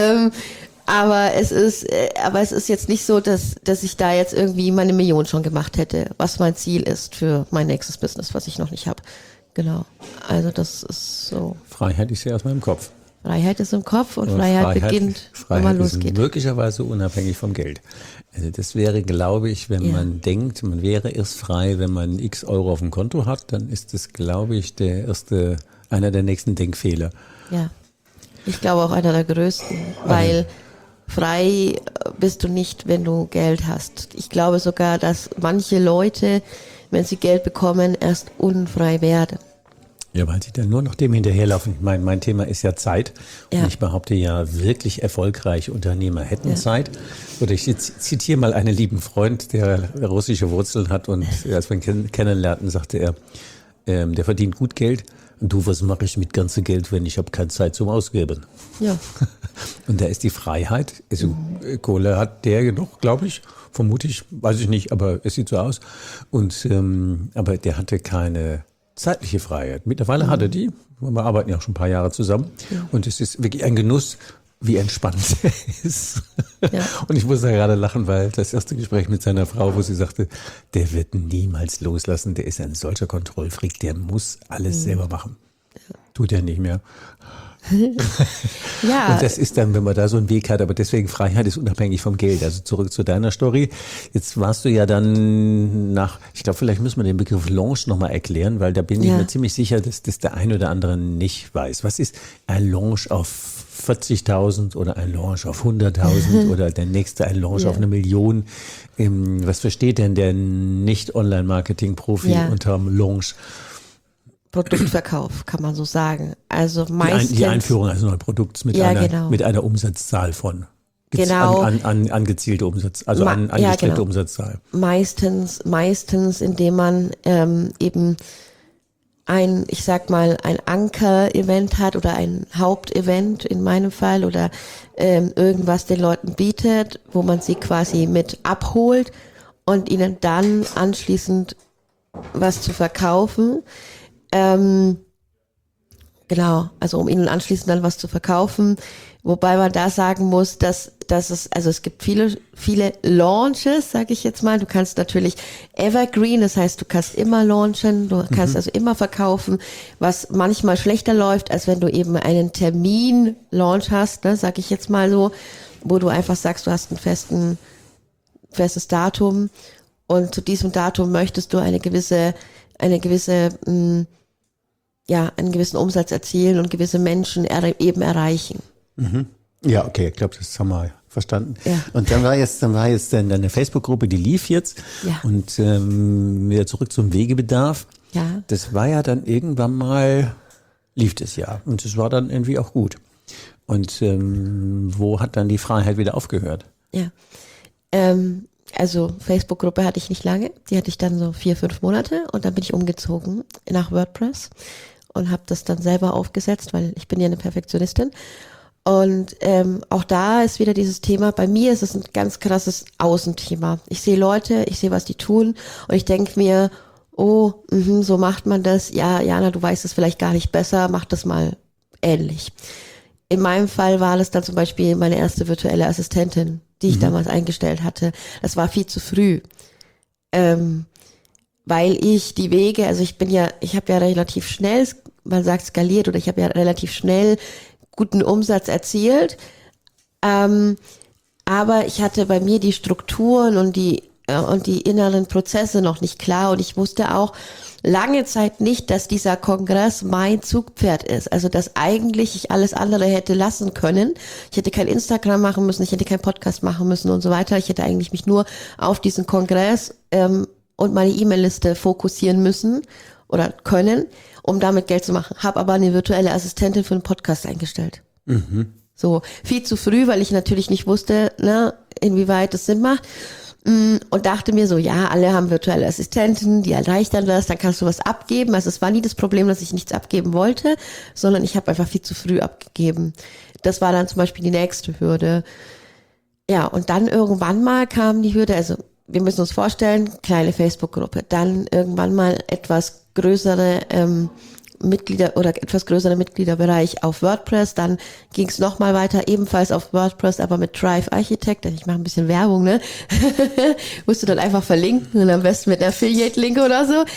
Aber es ist jetzt nicht so, dass ich da jetzt irgendwie meine Million schon gemacht hätte, was mein Ziel ist für mein nächstes Business, was ich noch nicht habe. Genau. Also das ist so. Freiheit ist ja aus meinem Kopf. Freiheit ist im Kopf und Freiheit beginnt, wenn man losgeht. Ist möglicherweise unabhängig vom Geld. Also das wäre, glaube ich, wenn man denkt, man wäre erst frei, wenn man x Euro auf dem Konto hat, dann ist das, glaube ich, einer der nächsten Denkfehler. Ja. Ich glaube auch einer der größten, weil frei bist du nicht, wenn du Geld hast. Ich glaube sogar, dass manche Leute, wenn sie Geld bekommen, erst unfrei werden. Ja, weil sie dann nur noch dem hinterherlaufen. Ich meine, mein Thema ist ja Zeit. Ja. Und ich behaupte ja, wirklich erfolgreiche Unternehmer hätten Zeit. Oder ich zitiere mal einen lieben Freund, der russische Wurzeln hat. Und als wir ihn kennenlernten, sagte er, der verdient gut Geld. Und du, was mache ich mit ganzem Geld, wenn ich habe keine Zeit zum Ausgeben? Ja. Und da ist die Freiheit. Also Kohle hat der genug, glaube ich. Vermute ich, weiß ich nicht, aber es sieht so aus. Und aber der hatte keine zeitliche Freiheit. Mittlerweile hat er die. Wir arbeiten ja auch schon ein paar Jahre zusammen. Ja. Und es ist wirklich ein Genuss, wie entspannt er ist. Ja. Und ich muss da gerade lachen, weil das erste Gespräch mit seiner Frau, wo sie sagte, der wird niemals loslassen, der ist ein solcher Kontrollfreak, der muss alles selber machen. Tut er nicht mehr. Ja. Und das ist dann, wenn man da so einen Weg hat, aber deswegen Freiheit ist unabhängig vom Geld. Also zurück zu deiner Story. Jetzt warst du ja dann ich glaube, vielleicht müssen wir den Begriff Launch nochmal erklären, weil da bin ich mir ziemlich sicher, dass das der ein oder andere nicht weiß. Was ist ein Launch auf 40.000 oder ein Launch auf 100.000 oder der nächste ein Launch auf 1 Million? Was versteht denn der Nicht-Online-Marketing-Profi unterm Launch? Produktverkauf, kann man so sagen. Also meistens Die Einführung eines neuen Produkts mit einer Umsatzzahl von. Angezielte Umsatz, also angestrebte Umsatzzahl. Meistens, indem man eben ein Anker-Event hat oder ein Hauptevent in meinem Fall oder irgendwas den Leuten bietet, wo man sie quasi mit abholt und ihnen dann anschließend was zu verkaufen. Genau, also um ihnen anschließend dann was zu verkaufen, wobei man da sagen muss, dass es gibt viele Launches, sage ich jetzt mal. Du kannst natürlich Evergreen, das heißt, du kannst immer launchen, du kannst also immer verkaufen, was manchmal schlechter läuft, als wenn du eben einen Termin-Launch hast, ne, sage ich jetzt mal so, wo du einfach sagst, du hast ein festes Datum und zu diesem Datum möchtest du einen gewissen Umsatz erzielen und gewisse Menschen eben erreichen. Mhm. Ja, okay, ich glaube, das haben wir verstanden. Ja. Und dann war jetzt deine Facebook-Gruppe, die lief jetzt. Ja. Und wieder zurück zum Wegebedarf. Ja. Das war ja dann irgendwann mal, lief das ja. Und es war dann irgendwie auch gut. Und wo hat dann die Freiheit wieder aufgehört? Ja. Also Facebook-Gruppe hatte ich nicht lange. Die hatte ich dann so 4-5 Monate und dann bin ich umgezogen nach WordPress und habe das dann selber aufgesetzt, weil ich bin ja eine Perfektionistin. Und auch da ist wieder dieses Thema, bei mir ist es ein ganz krasses Außenthema. Ich sehe Leute, ich sehe, was die tun und ich denke mir, oh, so macht man das. Ja, Jana, du weißt es vielleicht gar nicht besser, mach das mal ähnlich. In meinem Fall war das dann zum Beispiel meine erste virtuelle Assistentin, die ich damals eingestellt hatte. Das war viel zu früh. Weil ich die Wege, also ich habe ja relativ schnell, man sagt skaliert, oder ich habe ja relativ schnell guten Umsatz erzielt. Aber ich hatte bei mir die Strukturen und die inneren Prozesse noch nicht klar und ich wusste auch lange Zeit nicht, dass dieser Kongress mein Zugpferd ist. Also dass eigentlich ich alles andere hätte lassen können. Ich hätte kein Instagram machen müssen, ich hätte keinen Podcast machen müssen und so weiter. Ich hätte eigentlich mich nur auf diesen Kongress und meine E-Mail-Liste fokussieren müssen oder können, um damit Geld zu machen. Habe aber eine virtuelle Assistentin für einen Podcast eingestellt. So, viel zu früh, weil ich natürlich nicht wusste, inwieweit das Sinn macht. Und dachte mir so, ja, alle haben virtuelle Assistenten, die erleichtern das, dann kannst du was abgeben. Also es war nie das Problem, dass ich nichts abgeben wollte, sondern ich habe einfach viel zu früh abgegeben. Das war dann zum Beispiel die nächste Hürde. Ja, und dann irgendwann mal kam die Hürde, also wir müssen uns vorstellen, kleine Facebook-Gruppe, dann irgendwann mal etwas größere Mitglieder oder etwas größerer Mitgliederbereich auf WordPress, dann ging es nochmal weiter, ebenfalls auf WordPress, aber mit Drive Architect, ich mache ein bisschen Werbung, ne? Musst du dann einfach verlinken und am besten mit Affiliate-Link oder so.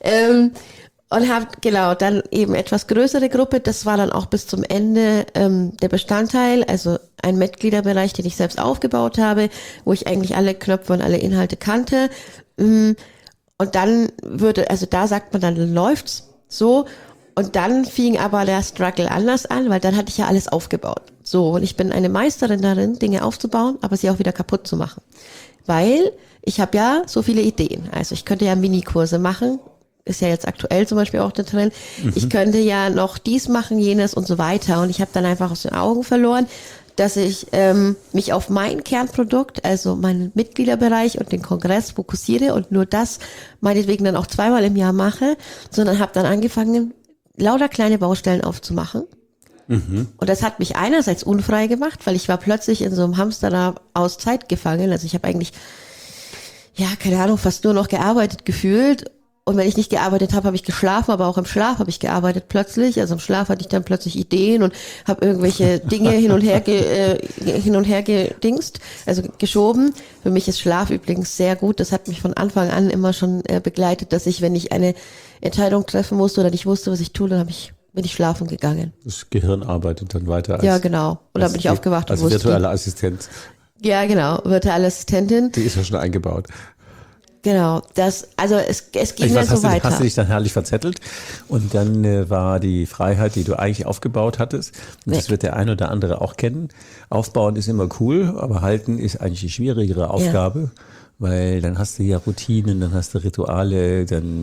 Und habe dann eben etwas größere Gruppe, das war dann auch bis zum Ende der Bestandteil, also ein Mitgliederbereich, den ich selbst aufgebaut habe, wo ich eigentlich alle Knöpfe und alle Inhalte kannte. Und dann da sagt man, dann läuft's so. Und dann fing aber der Struggle anders an, weil dann hatte ich ja alles aufgebaut. So, und ich bin eine Meisterin darin, Dinge aufzubauen, aber sie auch wieder kaputt zu machen. Weil ich habe ja so viele Ideen. Also ich könnte ja Minikurse machen, ist ja jetzt aktuell zum Beispiel auch der Trend. Ich könnte ja noch dies machen, jenes und so weiter. Und ich habe dann einfach aus den Augen verloren, dass ich mich auf mein Kernprodukt, also meinen Mitgliederbereich und den Kongress fokussiere und nur das meinetwegen dann auch 2-mal im Jahr mache, sondern habe dann angefangen, lauter kleine Baustellen aufzumachen. Und das hat mich einerseits unfrei gemacht, weil ich war plötzlich in so einem Hamsterrad aus Zeit gefangen. Also ich habe eigentlich, keine Ahnung, fast nur noch gearbeitet gefühlt. Und wenn ich nicht gearbeitet habe, habe ich geschlafen, aber auch im Schlaf habe ich gearbeitet plötzlich. Also im Schlaf hatte ich dann plötzlich Ideen und habe irgendwelche Dinge hin und her gedingst, also geschoben. Für mich ist Schlaf übrigens sehr gut. Das hat mich von Anfang an immer schon begleitet, dass ich, wenn ich eine Entscheidung treffen musste oder nicht wusste, was ich tue, dann bin ich schlafen gegangen. Das Gehirn arbeitet dann weiter. Ja, genau. Und dann bin ich aufgewacht und wusste. Also virtuelle Assistenz. Ja, genau. Virtuelle Assistentin. Die ist ja schon eingebaut. Genau, es ging dann so weiter. Hast du dich dann herrlich verzettelt und dann war die Freiheit, die du eigentlich aufgebaut hattest, und das wird der ein oder andere auch kennen. Aufbauen ist immer cool, aber halten ist eigentlich die schwierigere Aufgabe, weil dann hast du ja Routinen, dann hast du Rituale,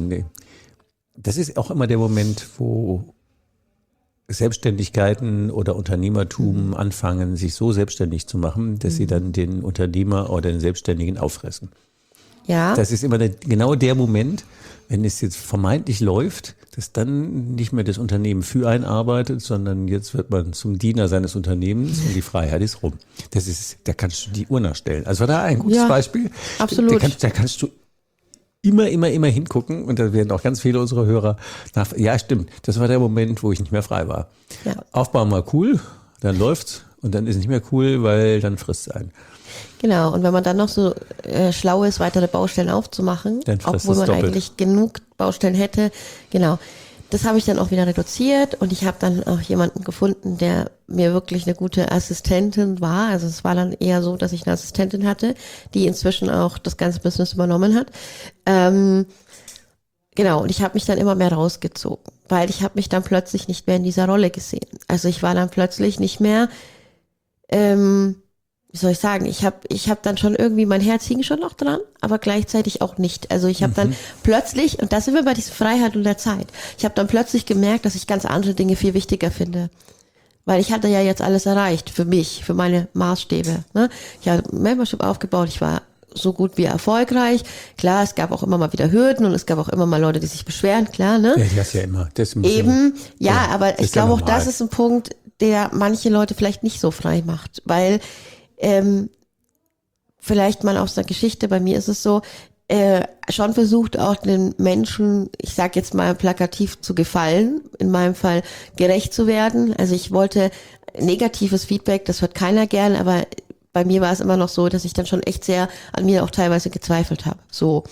das ist auch immer der Moment, wo Selbstständigkeiten oder Unternehmertum anfangen, sich so selbstständig zu machen, dass sie dann den Unternehmer oder den Selbstständigen auffressen. Ja. Das ist immer genau der Moment, wenn es jetzt vermeintlich läuft, dass dann nicht mehr das Unternehmen für einen arbeitet, sondern jetzt wird man zum Diener seines Unternehmens und die Freiheit ist rum. Da kannst du die Uhr nachstellen. Also war da ein gutes Beispiel. Absolut. Da kannst du immer hingucken und da werden auch ganz viele unserer Hörer ja, stimmt, das war der Moment, wo ich nicht mehr frei war. Ja. Aufbau mal cool, dann läuft's und dann ist es nicht mehr cool, weil dann frisst es einen. Genau, und wenn man dann noch so schlau ist, weitere Baustellen aufzumachen, obwohl man eigentlich genug Baustellen hätte, genau, das habe ich dann auch wieder reduziert und ich habe dann auch jemanden gefunden, der mir wirklich eine gute Assistentin war. Also es war dann eher so, dass ich eine Assistentin hatte, die inzwischen auch das ganze Business übernommen hat. Genau, und ich habe mich dann immer mehr rausgezogen, weil ich habe mich dann plötzlich nicht mehr in dieser Rolle gesehen. Also ich war dann plötzlich nicht mehr wie soll ich sagen, ich hab dann schon irgendwie, mein Herz hing schon noch dran, aber gleichzeitig auch nicht. Also ich habe dann plötzlich, und da sind wir bei dieser Freiheit und der Zeit, ich habe dann plötzlich gemerkt, dass ich ganz andere Dinge viel wichtiger finde. Weil ich hatte ja jetzt alles erreicht für mich, für meine Maßstäbe. Ne? Ich habe Membership aufgebaut, ich war so gut wie erfolgreich. Klar, es gab auch immer mal wieder Hürden und es gab auch immer mal Leute, die sich beschweren, klar, ne? Ja, das ja immer. Das muss Eben, ja, aber das ich ist ja glaube auch, normal. das ist ein Punkt, der manche Leute vielleicht nicht so frei macht, weil vielleicht mal aus der Geschichte, bei mir ist es so, schon versucht auch den Menschen, ich sag jetzt mal plakativ zu gefallen, in meinem Fall gerecht zu werden. Also ich wollte negatives Feedback, das hört keiner gern, aber bei mir war es immer noch so, dass ich dann schon echt sehr an mir auch teilweise gezweifelt habe. So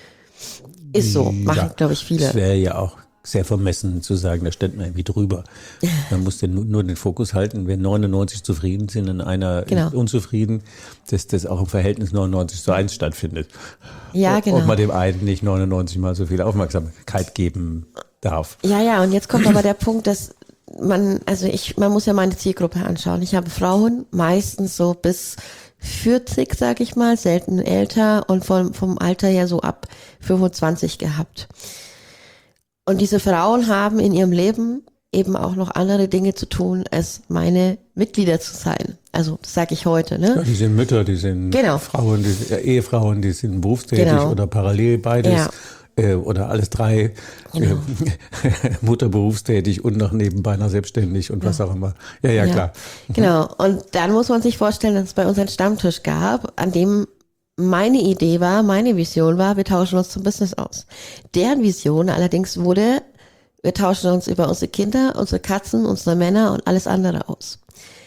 ist so, machen glaube ich viele. Das wäre ja auch sehr vermessen zu sagen, da steht man irgendwie drüber. Man muss nur den Fokus halten, wenn 99 zufrieden sind und einer Genau. ist unzufrieden, dass das auch im Verhältnis 99:1 stattfindet. Ja, genau. Und man dem einen nicht 99 mal so viel Aufmerksamkeit geben darf. Ja, und jetzt kommt aber der Punkt, dass man muss ja meine Zielgruppe anschauen. Ich habe Frauen, meistens so bis 40, sag ich mal, selten älter und vom Alter her so ab 25 gehabt. Und diese Frauen haben in ihrem Leben eben auch noch andere Dinge zu tun, als meine Mitglieder zu sein. Also, das sage ich heute, ne? Ja, die sind Mütter, die sind Genau. Frauen, die sind Ehefrauen, die sind berufstätig Genau. oder parallel beides. Oder alles drei, Genau. Mutter berufstätig und noch nebenbei noch selbstständig und was auch immer. Ja, klar. Genau. Und dann muss man sich vorstellen, dass es bei uns einen Stammtisch gab, an dem meine Idee war, meine Vision war, wir tauschen uns zum Business aus. Deren Vision allerdings wurde, wir tauschen uns über unsere Kinder, unsere Katzen, unsere Männer und alles andere aus.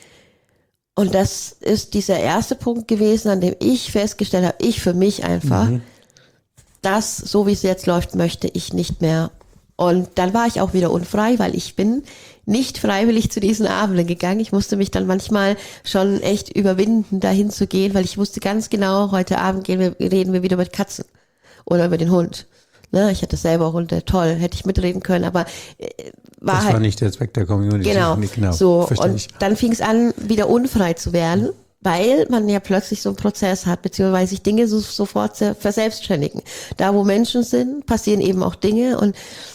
Und das ist dieser erste Punkt gewesen, an dem ich festgestellt habe, ich für mich einfach, das, so wie es jetzt läuft, möchte ich nicht mehr. Und dann war ich auch wieder unfrei, weil ich bin nicht freiwillig zu diesen Abenden gegangen. Ich musste mich dann manchmal schon echt überwinden, dahin zu gehen, weil ich wusste ganz genau, heute Abend reden wir wieder über Katzen oder über den Hund. Ne, ich hatte selber Hunde, toll, hätte ich mitreden können, aber Das war nicht der Zweck der Community. Genau, genau. so. Verstehe Und ich. dann fing es an, wieder unfrei zu werden, weil man ja plötzlich so einen Prozess hat, beziehungsweise sich Dinge sofort verselbstständigen. Da, wo Menschen sind, passieren eben auch Dinge und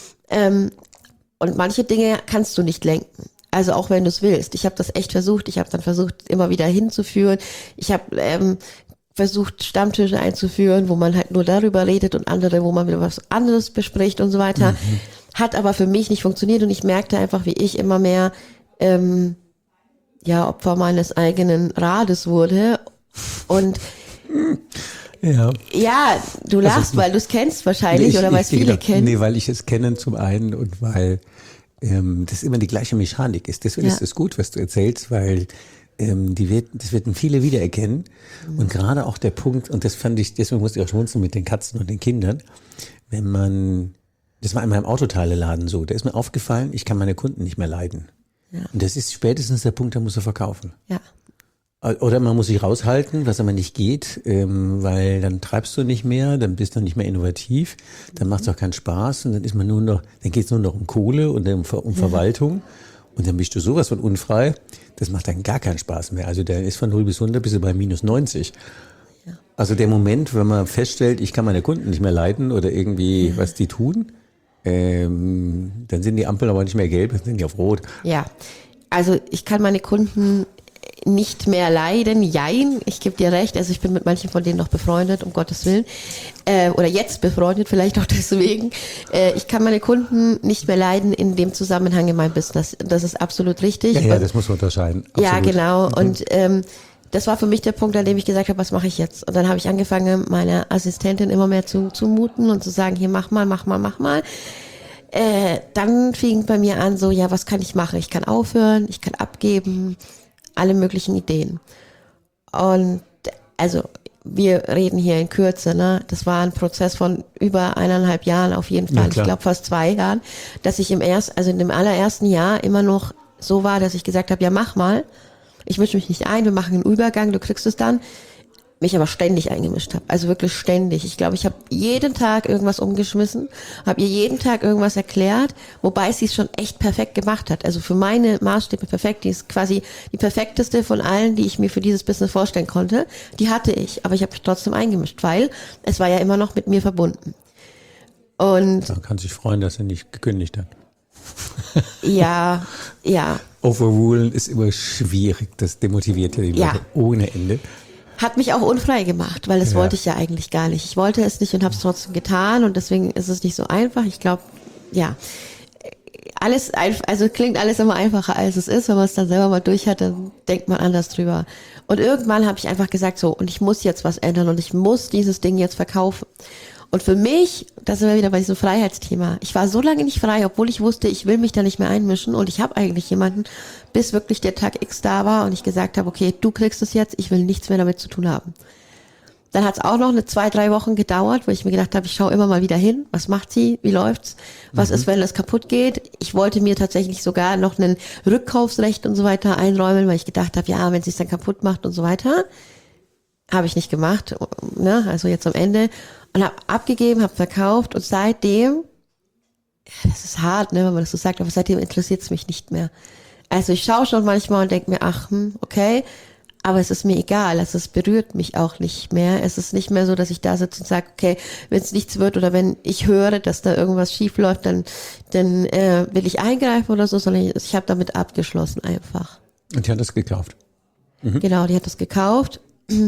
manche Dinge kannst du nicht lenken. Also auch wenn du es willst. Ich habe das echt versucht. Ich habe dann versucht, immer wieder hinzuführen. Ich habe versucht, Stammtische einzuführen, wo man halt nur darüber redet und andere, wo man wieder was anderes bespricht und so weiter. Hat aber für mich nicht funktioniert und ich merkte einfach, wie ich immer mehr Opfer meines eigenen Rades wurde. Und ja, du lachst, weil du es kennst wahrscheinlich oder weil es viele kennen. Nee, weil ich es kenne zum einen und weil das immer die gleiche Mechanik ist. Deswegen ist es gut, was du erzählst, weil das werden viele wiedererkennen. Und gerade auch der Punkt, und das fand ich, deswegen musste ich auch schmunzeln mit den Katzen und den Kindern, das war in meinem Autoteileladen so, da ist mir aufgefallen, ich kann meine Kunden nicht mehr leiden. Ja. Und das ist spätestens der Punkt, da muss er verkaufen. Ja. Oder man muss sich raushalten, was aber nicht geht, weil dann treibst du nicht mehr, dann bist du nicht mehr innovativ, dann macht es auch keinen Spaß und dann ist man dann geht es nur noch um Kohle und um Verwaltung und dann bist du sowas von unfrei, das macht dann gar keinen Spaß mehr. Also der ist von 0 bis 100 bis bei minus 90. Ja. Also der Moment, wenn man feststellt, ich kann meine Kunden nicht mehr leiden oder irgendwie was die tun, dann sind die Ampeln aber nicht mehr gelb, dann sind die auf rot. Ja, also ich kann meine Kunden nicht mehr leiden, jein, ich gebe dir recht, also ich bin mit manchen von denen noch befreundet, um Gottes Willen, oder jetzt befreundet, vielleicht auch deswegen. Ich kann meine Kunden nicht mehr leiden in dem Zusammenhang in meinem Business, das ist absolut richtig. Ja, das muss man unterscheiden. Absolut. Ja, genau, und das war für mich der Punkt, an dem ich gesagt habe, was mache ich jetzt? Und dann habe ich angefangen, meiner Assistentin immer mehr zumuten und zu sagen, hier mach mal. Dann fing bei mir an so, ja, was kann ich machen? Ich kann aufhören, ich kann abgeben, alle möglichen Ideen. Und also wir reden hier in Kürze, ne? Das war ein Prozess von über 1,5 Jahren auf jeden Fall. Ja, ich glaube fast 2 Jahren, dass ich in dem allerersten Jahr immer noch so war, dass ich gesagt habe, ja, mach mal. Ich mische mich nicht ein, wir machen einen Übergang, du kriegst es dann. mich aber ständig eingemischt habe. Also wirklich ständig. Ich glaube, ich habe jeden Tag irgendwas umgeschmissen, habe ihr jeden Tag irgendwas erklärt, wobei sie es schon echt perfekt gemacht hat. Also für meine Maßstäbe perfekt. Die ist quasi die perfekteste von allen, die ich mir für dieses Business vorstellen konnte. Die hatte ich, aber ich habe mich trotzdem eingemischt, weil es war ja immer noch mit mir verbunden. Und Man kann sich freuen, dass er nicht gekündigt hat. ja. Overrulen ist immer schwierig. Das demotiviert ja die Leute ohne Ende. Hat mich auch unfrei gemacht, weil das Ja. wollte ich ja eigentlich gar nicht. Ich wollte es nicht und habe es trotzdem getan und deswegen ist es nicht so einfach. Ich glaube, also klingt alles immer einfacher, als es ist. Wenn man es dann selber mal durch hat, dann denkt man anders drüber. Und irgendwann habe ich einfach gesagt, so, und ich muss jetzt was ändern und ich muss dieses Ding jetzt verkaufen. Und für mich, da sind wir wieder bei diesem Freiheitsthema. Ich war so lange nicht frei, obwohl ich wusste, ich will mich da nicht mehr einmischen. Und ich habe eigentlich jemanden, bis wirklich der Tag X da war und ich gesagt habe, okay, du kriegst es jetzt, ich will nichts mehr damit zu tun haben. Dann hat es auch noch 2-3 Wochen gedauert, wo ich mir gedacht habe, ich schaue immer mal wieder hin. Was macht sie? Wie läuft's? Was ist, wenn das kaputt geht? Ich wollte mir tatsächlich sogar noch ein Rückkaufsrecht und so weiter einräumen, weil ich gedacht habe, ja, wenn sie es dann kaputt macht und so weiter. Habe ich nicht gemacht, ne? Also jetzt am Ende. Und habe abgegeben, habe verkauft und seitdem, das ist hart, ne, wenn man das so sagt, aber seitdem interessiert es mich nicht mehr. Also ich schaue schon manchmal und denke mir, ach, okay, aber es ist mir egal, also es berührt mich auch nicht mehr. Es ist nicht mehr so, dass ich da sitze und sage, okay, wenn es nichts wird oder wenn ich höre, dass da irgendwas schief läuft, dann will ich eingreifen oder so, sondern ich habe damit abgeschlossen einfach. Und die hat das gekauft. Genau, die hat das gekauft.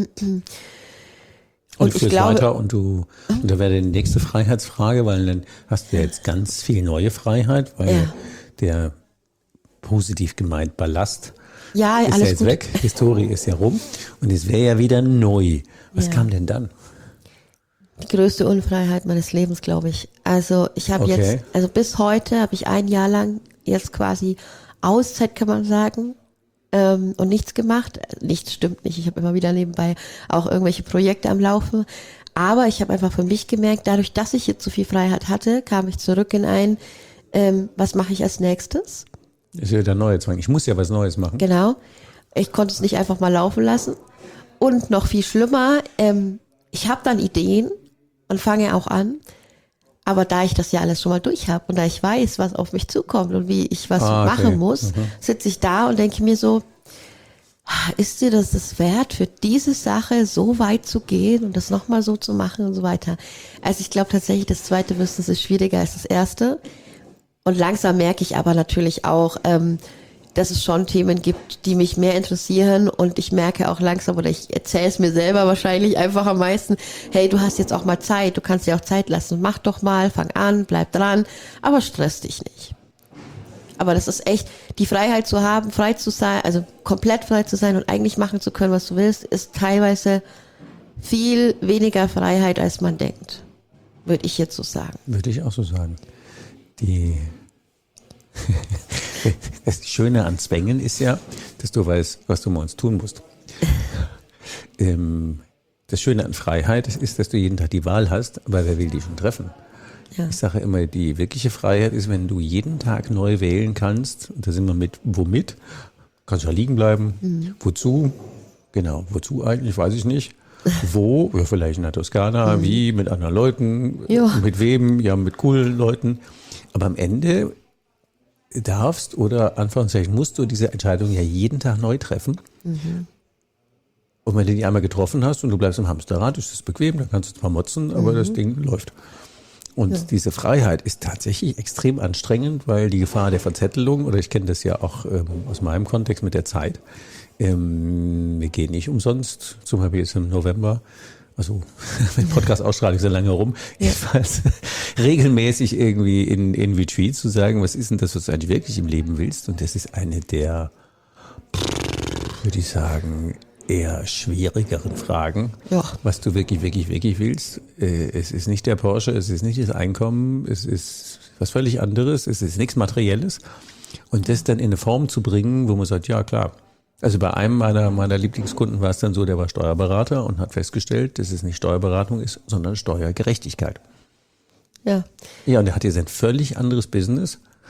Und ich fürs glaube, weiter und da wäre die nächste Freiheitsfrage, weil dann hast du ja jetzt ganz viel neue Freiheit, weil der positiv gemeint Ballast ist ja alles jetzt gut. weg, Historie ist ja rum und es wäre ja wieder neu. Was kam denn dann? Die größte Unfreiheit meines Lebens, glaube ich. Also ich habe jetzt, also bis heute habe ich ein Jahr lang jetzt quasi Auszeit, kann man sagen, und nichts gemacht. Nichts stimmt nicht. Ich habe immer wieder nebenbei auch irgendwelche Projekte am Laufen. Aber ich habe einfach für mich gemerkt, dadurch, dass ich jetzt so viel Freiheit hatte, kam ich zurück in was mache ich als nächstes? Ist ja der neue Zwang. Ich muss ja was Neues machen. Genau. Ich konnte es nicht einfach mal laufen lassen. Und noch viel schlimmer, ich habe dann Ideen und fange auch an. Aber da ich das ja alles schon mal durch habe und da ich weiß, was auf mich zukommt und wie ich was machen muss, sitze ich da und denke mir so, ist dir das wert, für diese Sache so weit zu gehen und das nochmal so zu machen und so weiter. Also ich glaube tatsächlich, das zweite Business ist schwieriger als das erste. Und langsam merke ich aber natürlich auch, dass es schon Themen gibt, die mich mehr interessieren und ich merke auch langsam, oder ich erzähle es mir selber wahrscheinlich einfach am meisten, hey, du hast jetzt auch mal Zeit, du kannst dir auch Zeit lassen, mach doch mal, fang an, bleib dran, aber stress dich nicht. Aber das ist echt, die Freiheit zu haben, frei zu sein, also komplett frei zu sein und eigentlich machen zu können, was du willst, ist teilweise viel weniger Freiheit, als man denkt. Würde ich jetzt so sagen. Würde ich auch so sagen. Das Schöne an Zwängen ist ja, dass du weißt, was du morgens tun musst. Das Schöne an Freiheit ist, dass du jeden Tag die Wahl hast, aber wer will die schon treffen? Ja. Ich sage immer, die wirkliche Freiheit ist, wenn du jeden Tag neu wählen kannst, und da sind wir mit, womit? Kannst du ja liegen bleiben. Wozu? Genau, wozu eigentlich, weiß ich nicht. Wo? Ja, vielleicht in der Toskana, wie, mit anderen Leuten, mit wem? Ja, mit coolen Leuten. Aber am Ende darfst oder Anführungszeichen musst du diese Entscheidung ja jeden Tag neu treffen. Und wenn du die einmal getroffen hast und du bleibst im Hamsterrad, ist das bequem, dann kannst du zwar motzen, aber das Ding läuft. Und diese Freiheit ist tatsächlich extrem anstrengend, weil die Gefahr der Verzettelung, oder ich kenne das ja auch aus meinem Kontext mit der Zeit, wir gehen nicht umsonst, zum Beispiel jetzt im November, also wenn Podcast-Ausstrahlung ist ja lange rum, jedenfalls regelmäßig irgendwie in Retreat zu sagen, was ist denn das, was du eigentlich wirklich im Leben willst? Und das ist eine der, würde ich sagen, eher schwierigeren Fragen, was du wirklich willst. Es ist nicht der Porsche, es ist nicht das Einkommen, es ist was völlig anderes, es ist nichts Materielles. Und das dann in eine Form zu bringen, wo man sagt, ja klar. Also bei einem meiner Lieblingskunden war es dann so, der war Steuerberater und hat festgestellt, dass es nicht Steuerberatung ist, sondern Steuergerechtigkeit. Ja. Ja, und er hat jetzt ein völlig anderes Business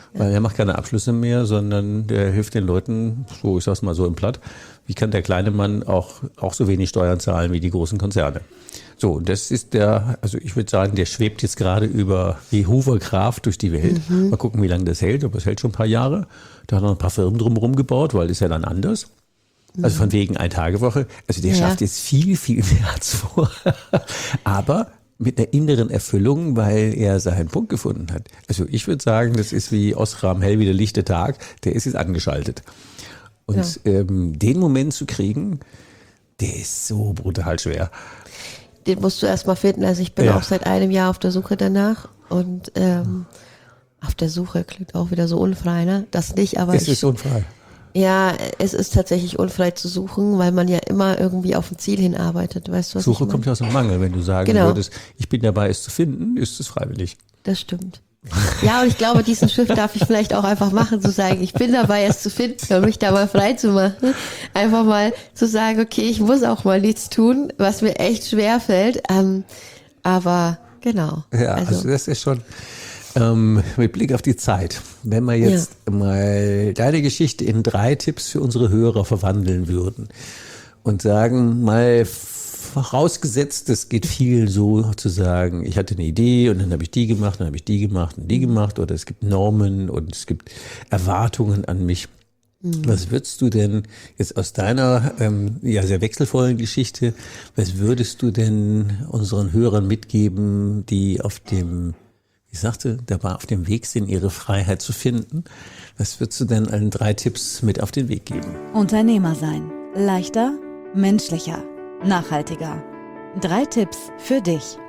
Weil er macht keine Abschlüsse mehr, sondern der hilft den Leuten, so ich sag's mal so im Platt, wie kann der kleine Mann auch so wenig Steuern zahlen wie die großen Konzerne. So, und das ist also ich würde sagen, der schwebt jetzt gerade über wie Hovercraft durch die Welt. Mal gucken, wie lange das hält, aber es hält schon ein paar Jahre. Da hat er noch ein paar Firmen drumherum gebaut, weil das ist ja dann anders. Also von wegen Ein-Tage-Woche. Also der schafft jetzt viel, viel mehr als vorher. Aber mit einer inneren Erfüllung, weil er seinen Punkt gefunden hat. Also ich würde sagen, das ist wie Osram hell wie der lichte Tag, der ist jetzt angeschaltet. Und den Moment zu kriegen, der ist so brutal schwer. Den musst du erstmal finden. Also ich bin auch seit einem Jahr auf der Suche danach und auf der Suche klingt auch wieder so unfrei, ne? Das nicht, aber es ist unfrei. Ja, es ist tatsächlich unfrei zu suchen, weil man ja immer irgendwie auf ein Ziel hinarbeitet. Weißt du, was Suche ich meine? kommt ja aus dem Mangel. Wenn du sagen würdest, ich bin dabei, es zu finden, ist es freiwillig. Das stimmt. Ja, und ich glaube, diesen Schritt darf ich vielleicht auch einfach machen, zu sagen, ich bin dabei, es zu finden und mich da mal frei zu machen. Einfach mal zu sagen, okay, ich muss auch mal nichts tun, was mir echt schwer fällt. Aber genau. Ja, also das ist schon mit Blick auf die Zeit. Wenn wir jetzt mal deine Geschichte in 3 Tipps für unsere Hörer verwandeln würden und sagen, mal vorausgesetzt, es geht viel so zu sagen, ich hatte eine Idee und dann habe ich die gemacht, dann habe ich die gemacht und die gemacht oder es gibt Normen und es gibt Erwartungen an mich. Was würdest du denn jetzt aus deiner sehr wechselvollen Geschichte, was würdest du denn unseren Hörern mitgeben, die auf dem dabei auf dem Weg sind, ihre Freiheit zu finden? Was würdest du denn allen 3 Tipps mit auf den Weg geben? Unternehmer sein. Leichter, menschlicher, nachhaltiger. 3 Tipps für dich.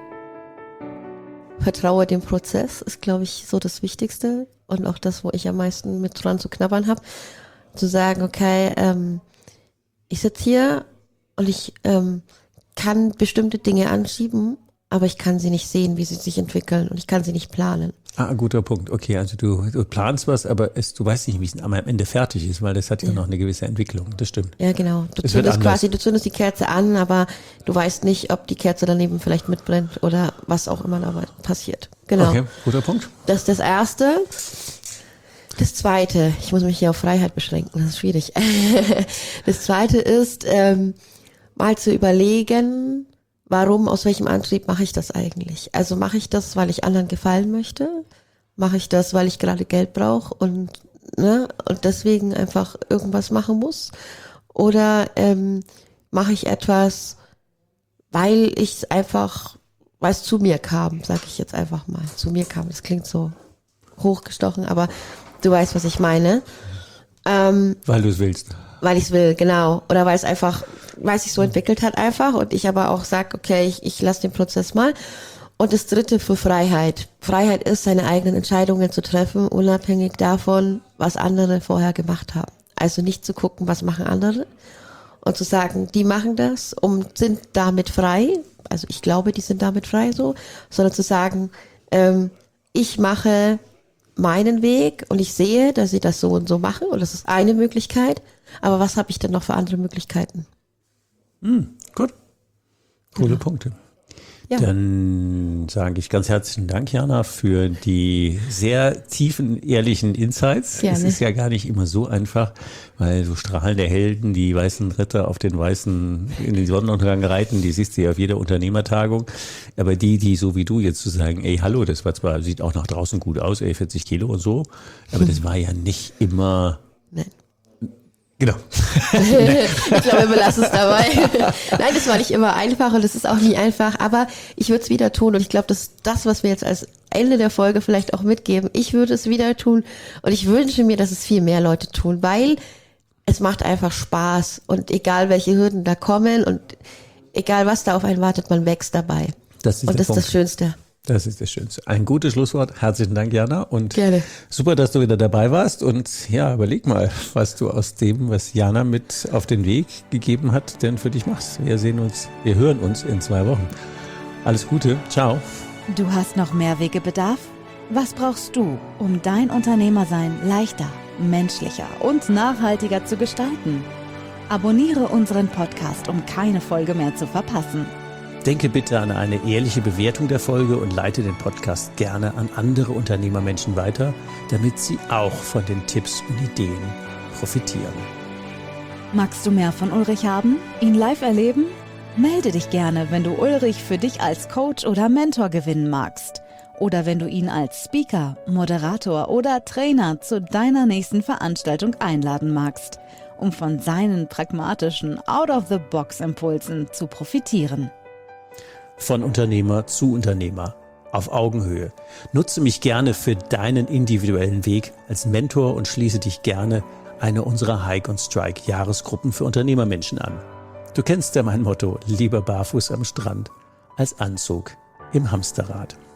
Vertraue dem Prozess ist, glaube ich, so das Wichtigste und auch das, wo ich am meisten mit dran zu knabbern habe. Zu sagen, okay, ich sitze hier und ich kann bestimmte Dinge anschieben, aber ich kann sie nicht sehen, wie sie sich entwickeln und ich kann sie nicht planen. Guter Punkt. Okay, also du planst was, aber du weißt nicht, wie es am Ende fertig ist, weil das hat ja noch eine gewisse Entwicklung. Das stimmt. Ja, genau. Du zündest die Kerze an, aber du weißt nicht, ob die Kerze daneben vielleicht mitbrennt oder was auch immer dabei passiert. Genau. Okay, guter Punkt. Das ist das Erste. Das Zweite, ich muss mich hier auf Freiheit beschränken, das ist schwierig. Das Zweite ist, mal zu überlegen, aus welchem Antrieb mache ich das eigentlich? Also mache ich das, weil ich anderen gefallen möchte? Mache ich das, weil ich gerade Geld brauche und deswegen einfach irgendwas machen muss? Oder mache ich etwas, weil es zu mir kam, sage ich jetzt einfach mal. Zu mir kam, das klingt so hochgestochen, aber du weißt, was ich meine. Weil du es willst. Weil ich es will, genau. Oder weil es sich so entwickelt hat einfach und ich aber auch sage, okay, ich lasse den Prozess mal. Und das Dritte für Freiheit. Freiheit ist, seine eigenen Entscheidungen zu treffen, unabhängig davon, was andere vorher gemacht haben. Also nicht zu gucken, was machen andere und zu sagen, die machen das und sind damit frei. Also ich glaube, die sind damit frei so. Sondern zu sagen, ich mache meinen Weg und ich sehe, dass sie das so und so machen und das ist eine Möglichkeit. Aber was habe ich denn noch für andere Möglichkeiten? Gut. Coole Punkte. Ja. Dann sage ich ganz herzlichen Dank, Jana, für die sehr tiefen, ehrlichen Insights. Gerne. Es ist ja gar nicht immer so einfach, weil so strahlende Helden, die weißen Ritter in den Sonnenuntergang reiten, die siehst du ja auf jeder Unternehmertagung. Aber die so wie du jetzt zu sagen, ey, hallo, das war zwar, sieht auch nach draußen gut aus, 40 Kilo und so, aber das war ja nicht immer... Nein. Genau. Ich glaube, wir lassen es dabei. Nein, das war nicht immer einfach und es ist auch nie einfach, aber ich würde es wieder tun und ich glaube, das ist das, was wir jetzt als Ende der Folge vielleicht auch mitgeben. Ich würde es wieder tun und ich wünsche mir, dass es viel mehr Leute tun, weil es macht einfach Spaß und egal welche Hürden da kommen und egal was da auf einen wartet, man wächst dabei. Das ist und das ist das Schönste. Das ist das Schönste. Ein gutes Schlusswort. Herzlichen Dank, Jana. Und gerne. Super, dass du wieder dabei warst. Und ja, überleg mal, was du aus dem, was Jana mit auf den Weg gegeben hat, denn für dich machst. Wir hören uns in 2 Wochen. Alles Gute. Ciao. Du hast noch mehr Wegebedarf? Was brauchst du, um dein Unternehmersein leichter, menschlicher und nachhaltiger zu gestalten? Abonniere unseren Podcast, um keine Folge mehr zu verpassen. Denke bitte an eine ehrliche Bewertung der Folge und leite den Podcast gerne an andere Unternehmermenschen weiter, damit sie auch von den Tipps und Ideen profitieren. Magst du mehr von Ulrich haben? Ihn live erleben? Melde dich gerne, wenn du Ulrich für dich als Coach oder Mentor gewinnen magst. Oder wenn du ihn als Speaker, Moderator oder Trainer zu deiner nächsten Veranstaltung einladen magst, um von seinen pragmatischen Out-of-the-Box-Impulsen zu profitieren. Von Unternehmer zu Unternehmer, auf Augenhöhe. Nutze mich gerne für deinen individuellen Weg als Mentor und schließe dich gerne eine unserer Hike und Strike Jahresgruppen für Unternehmermenschen an. Du kennst ja mein Motto, lieber barfuß am Strand als Anzug im Hamsterrad.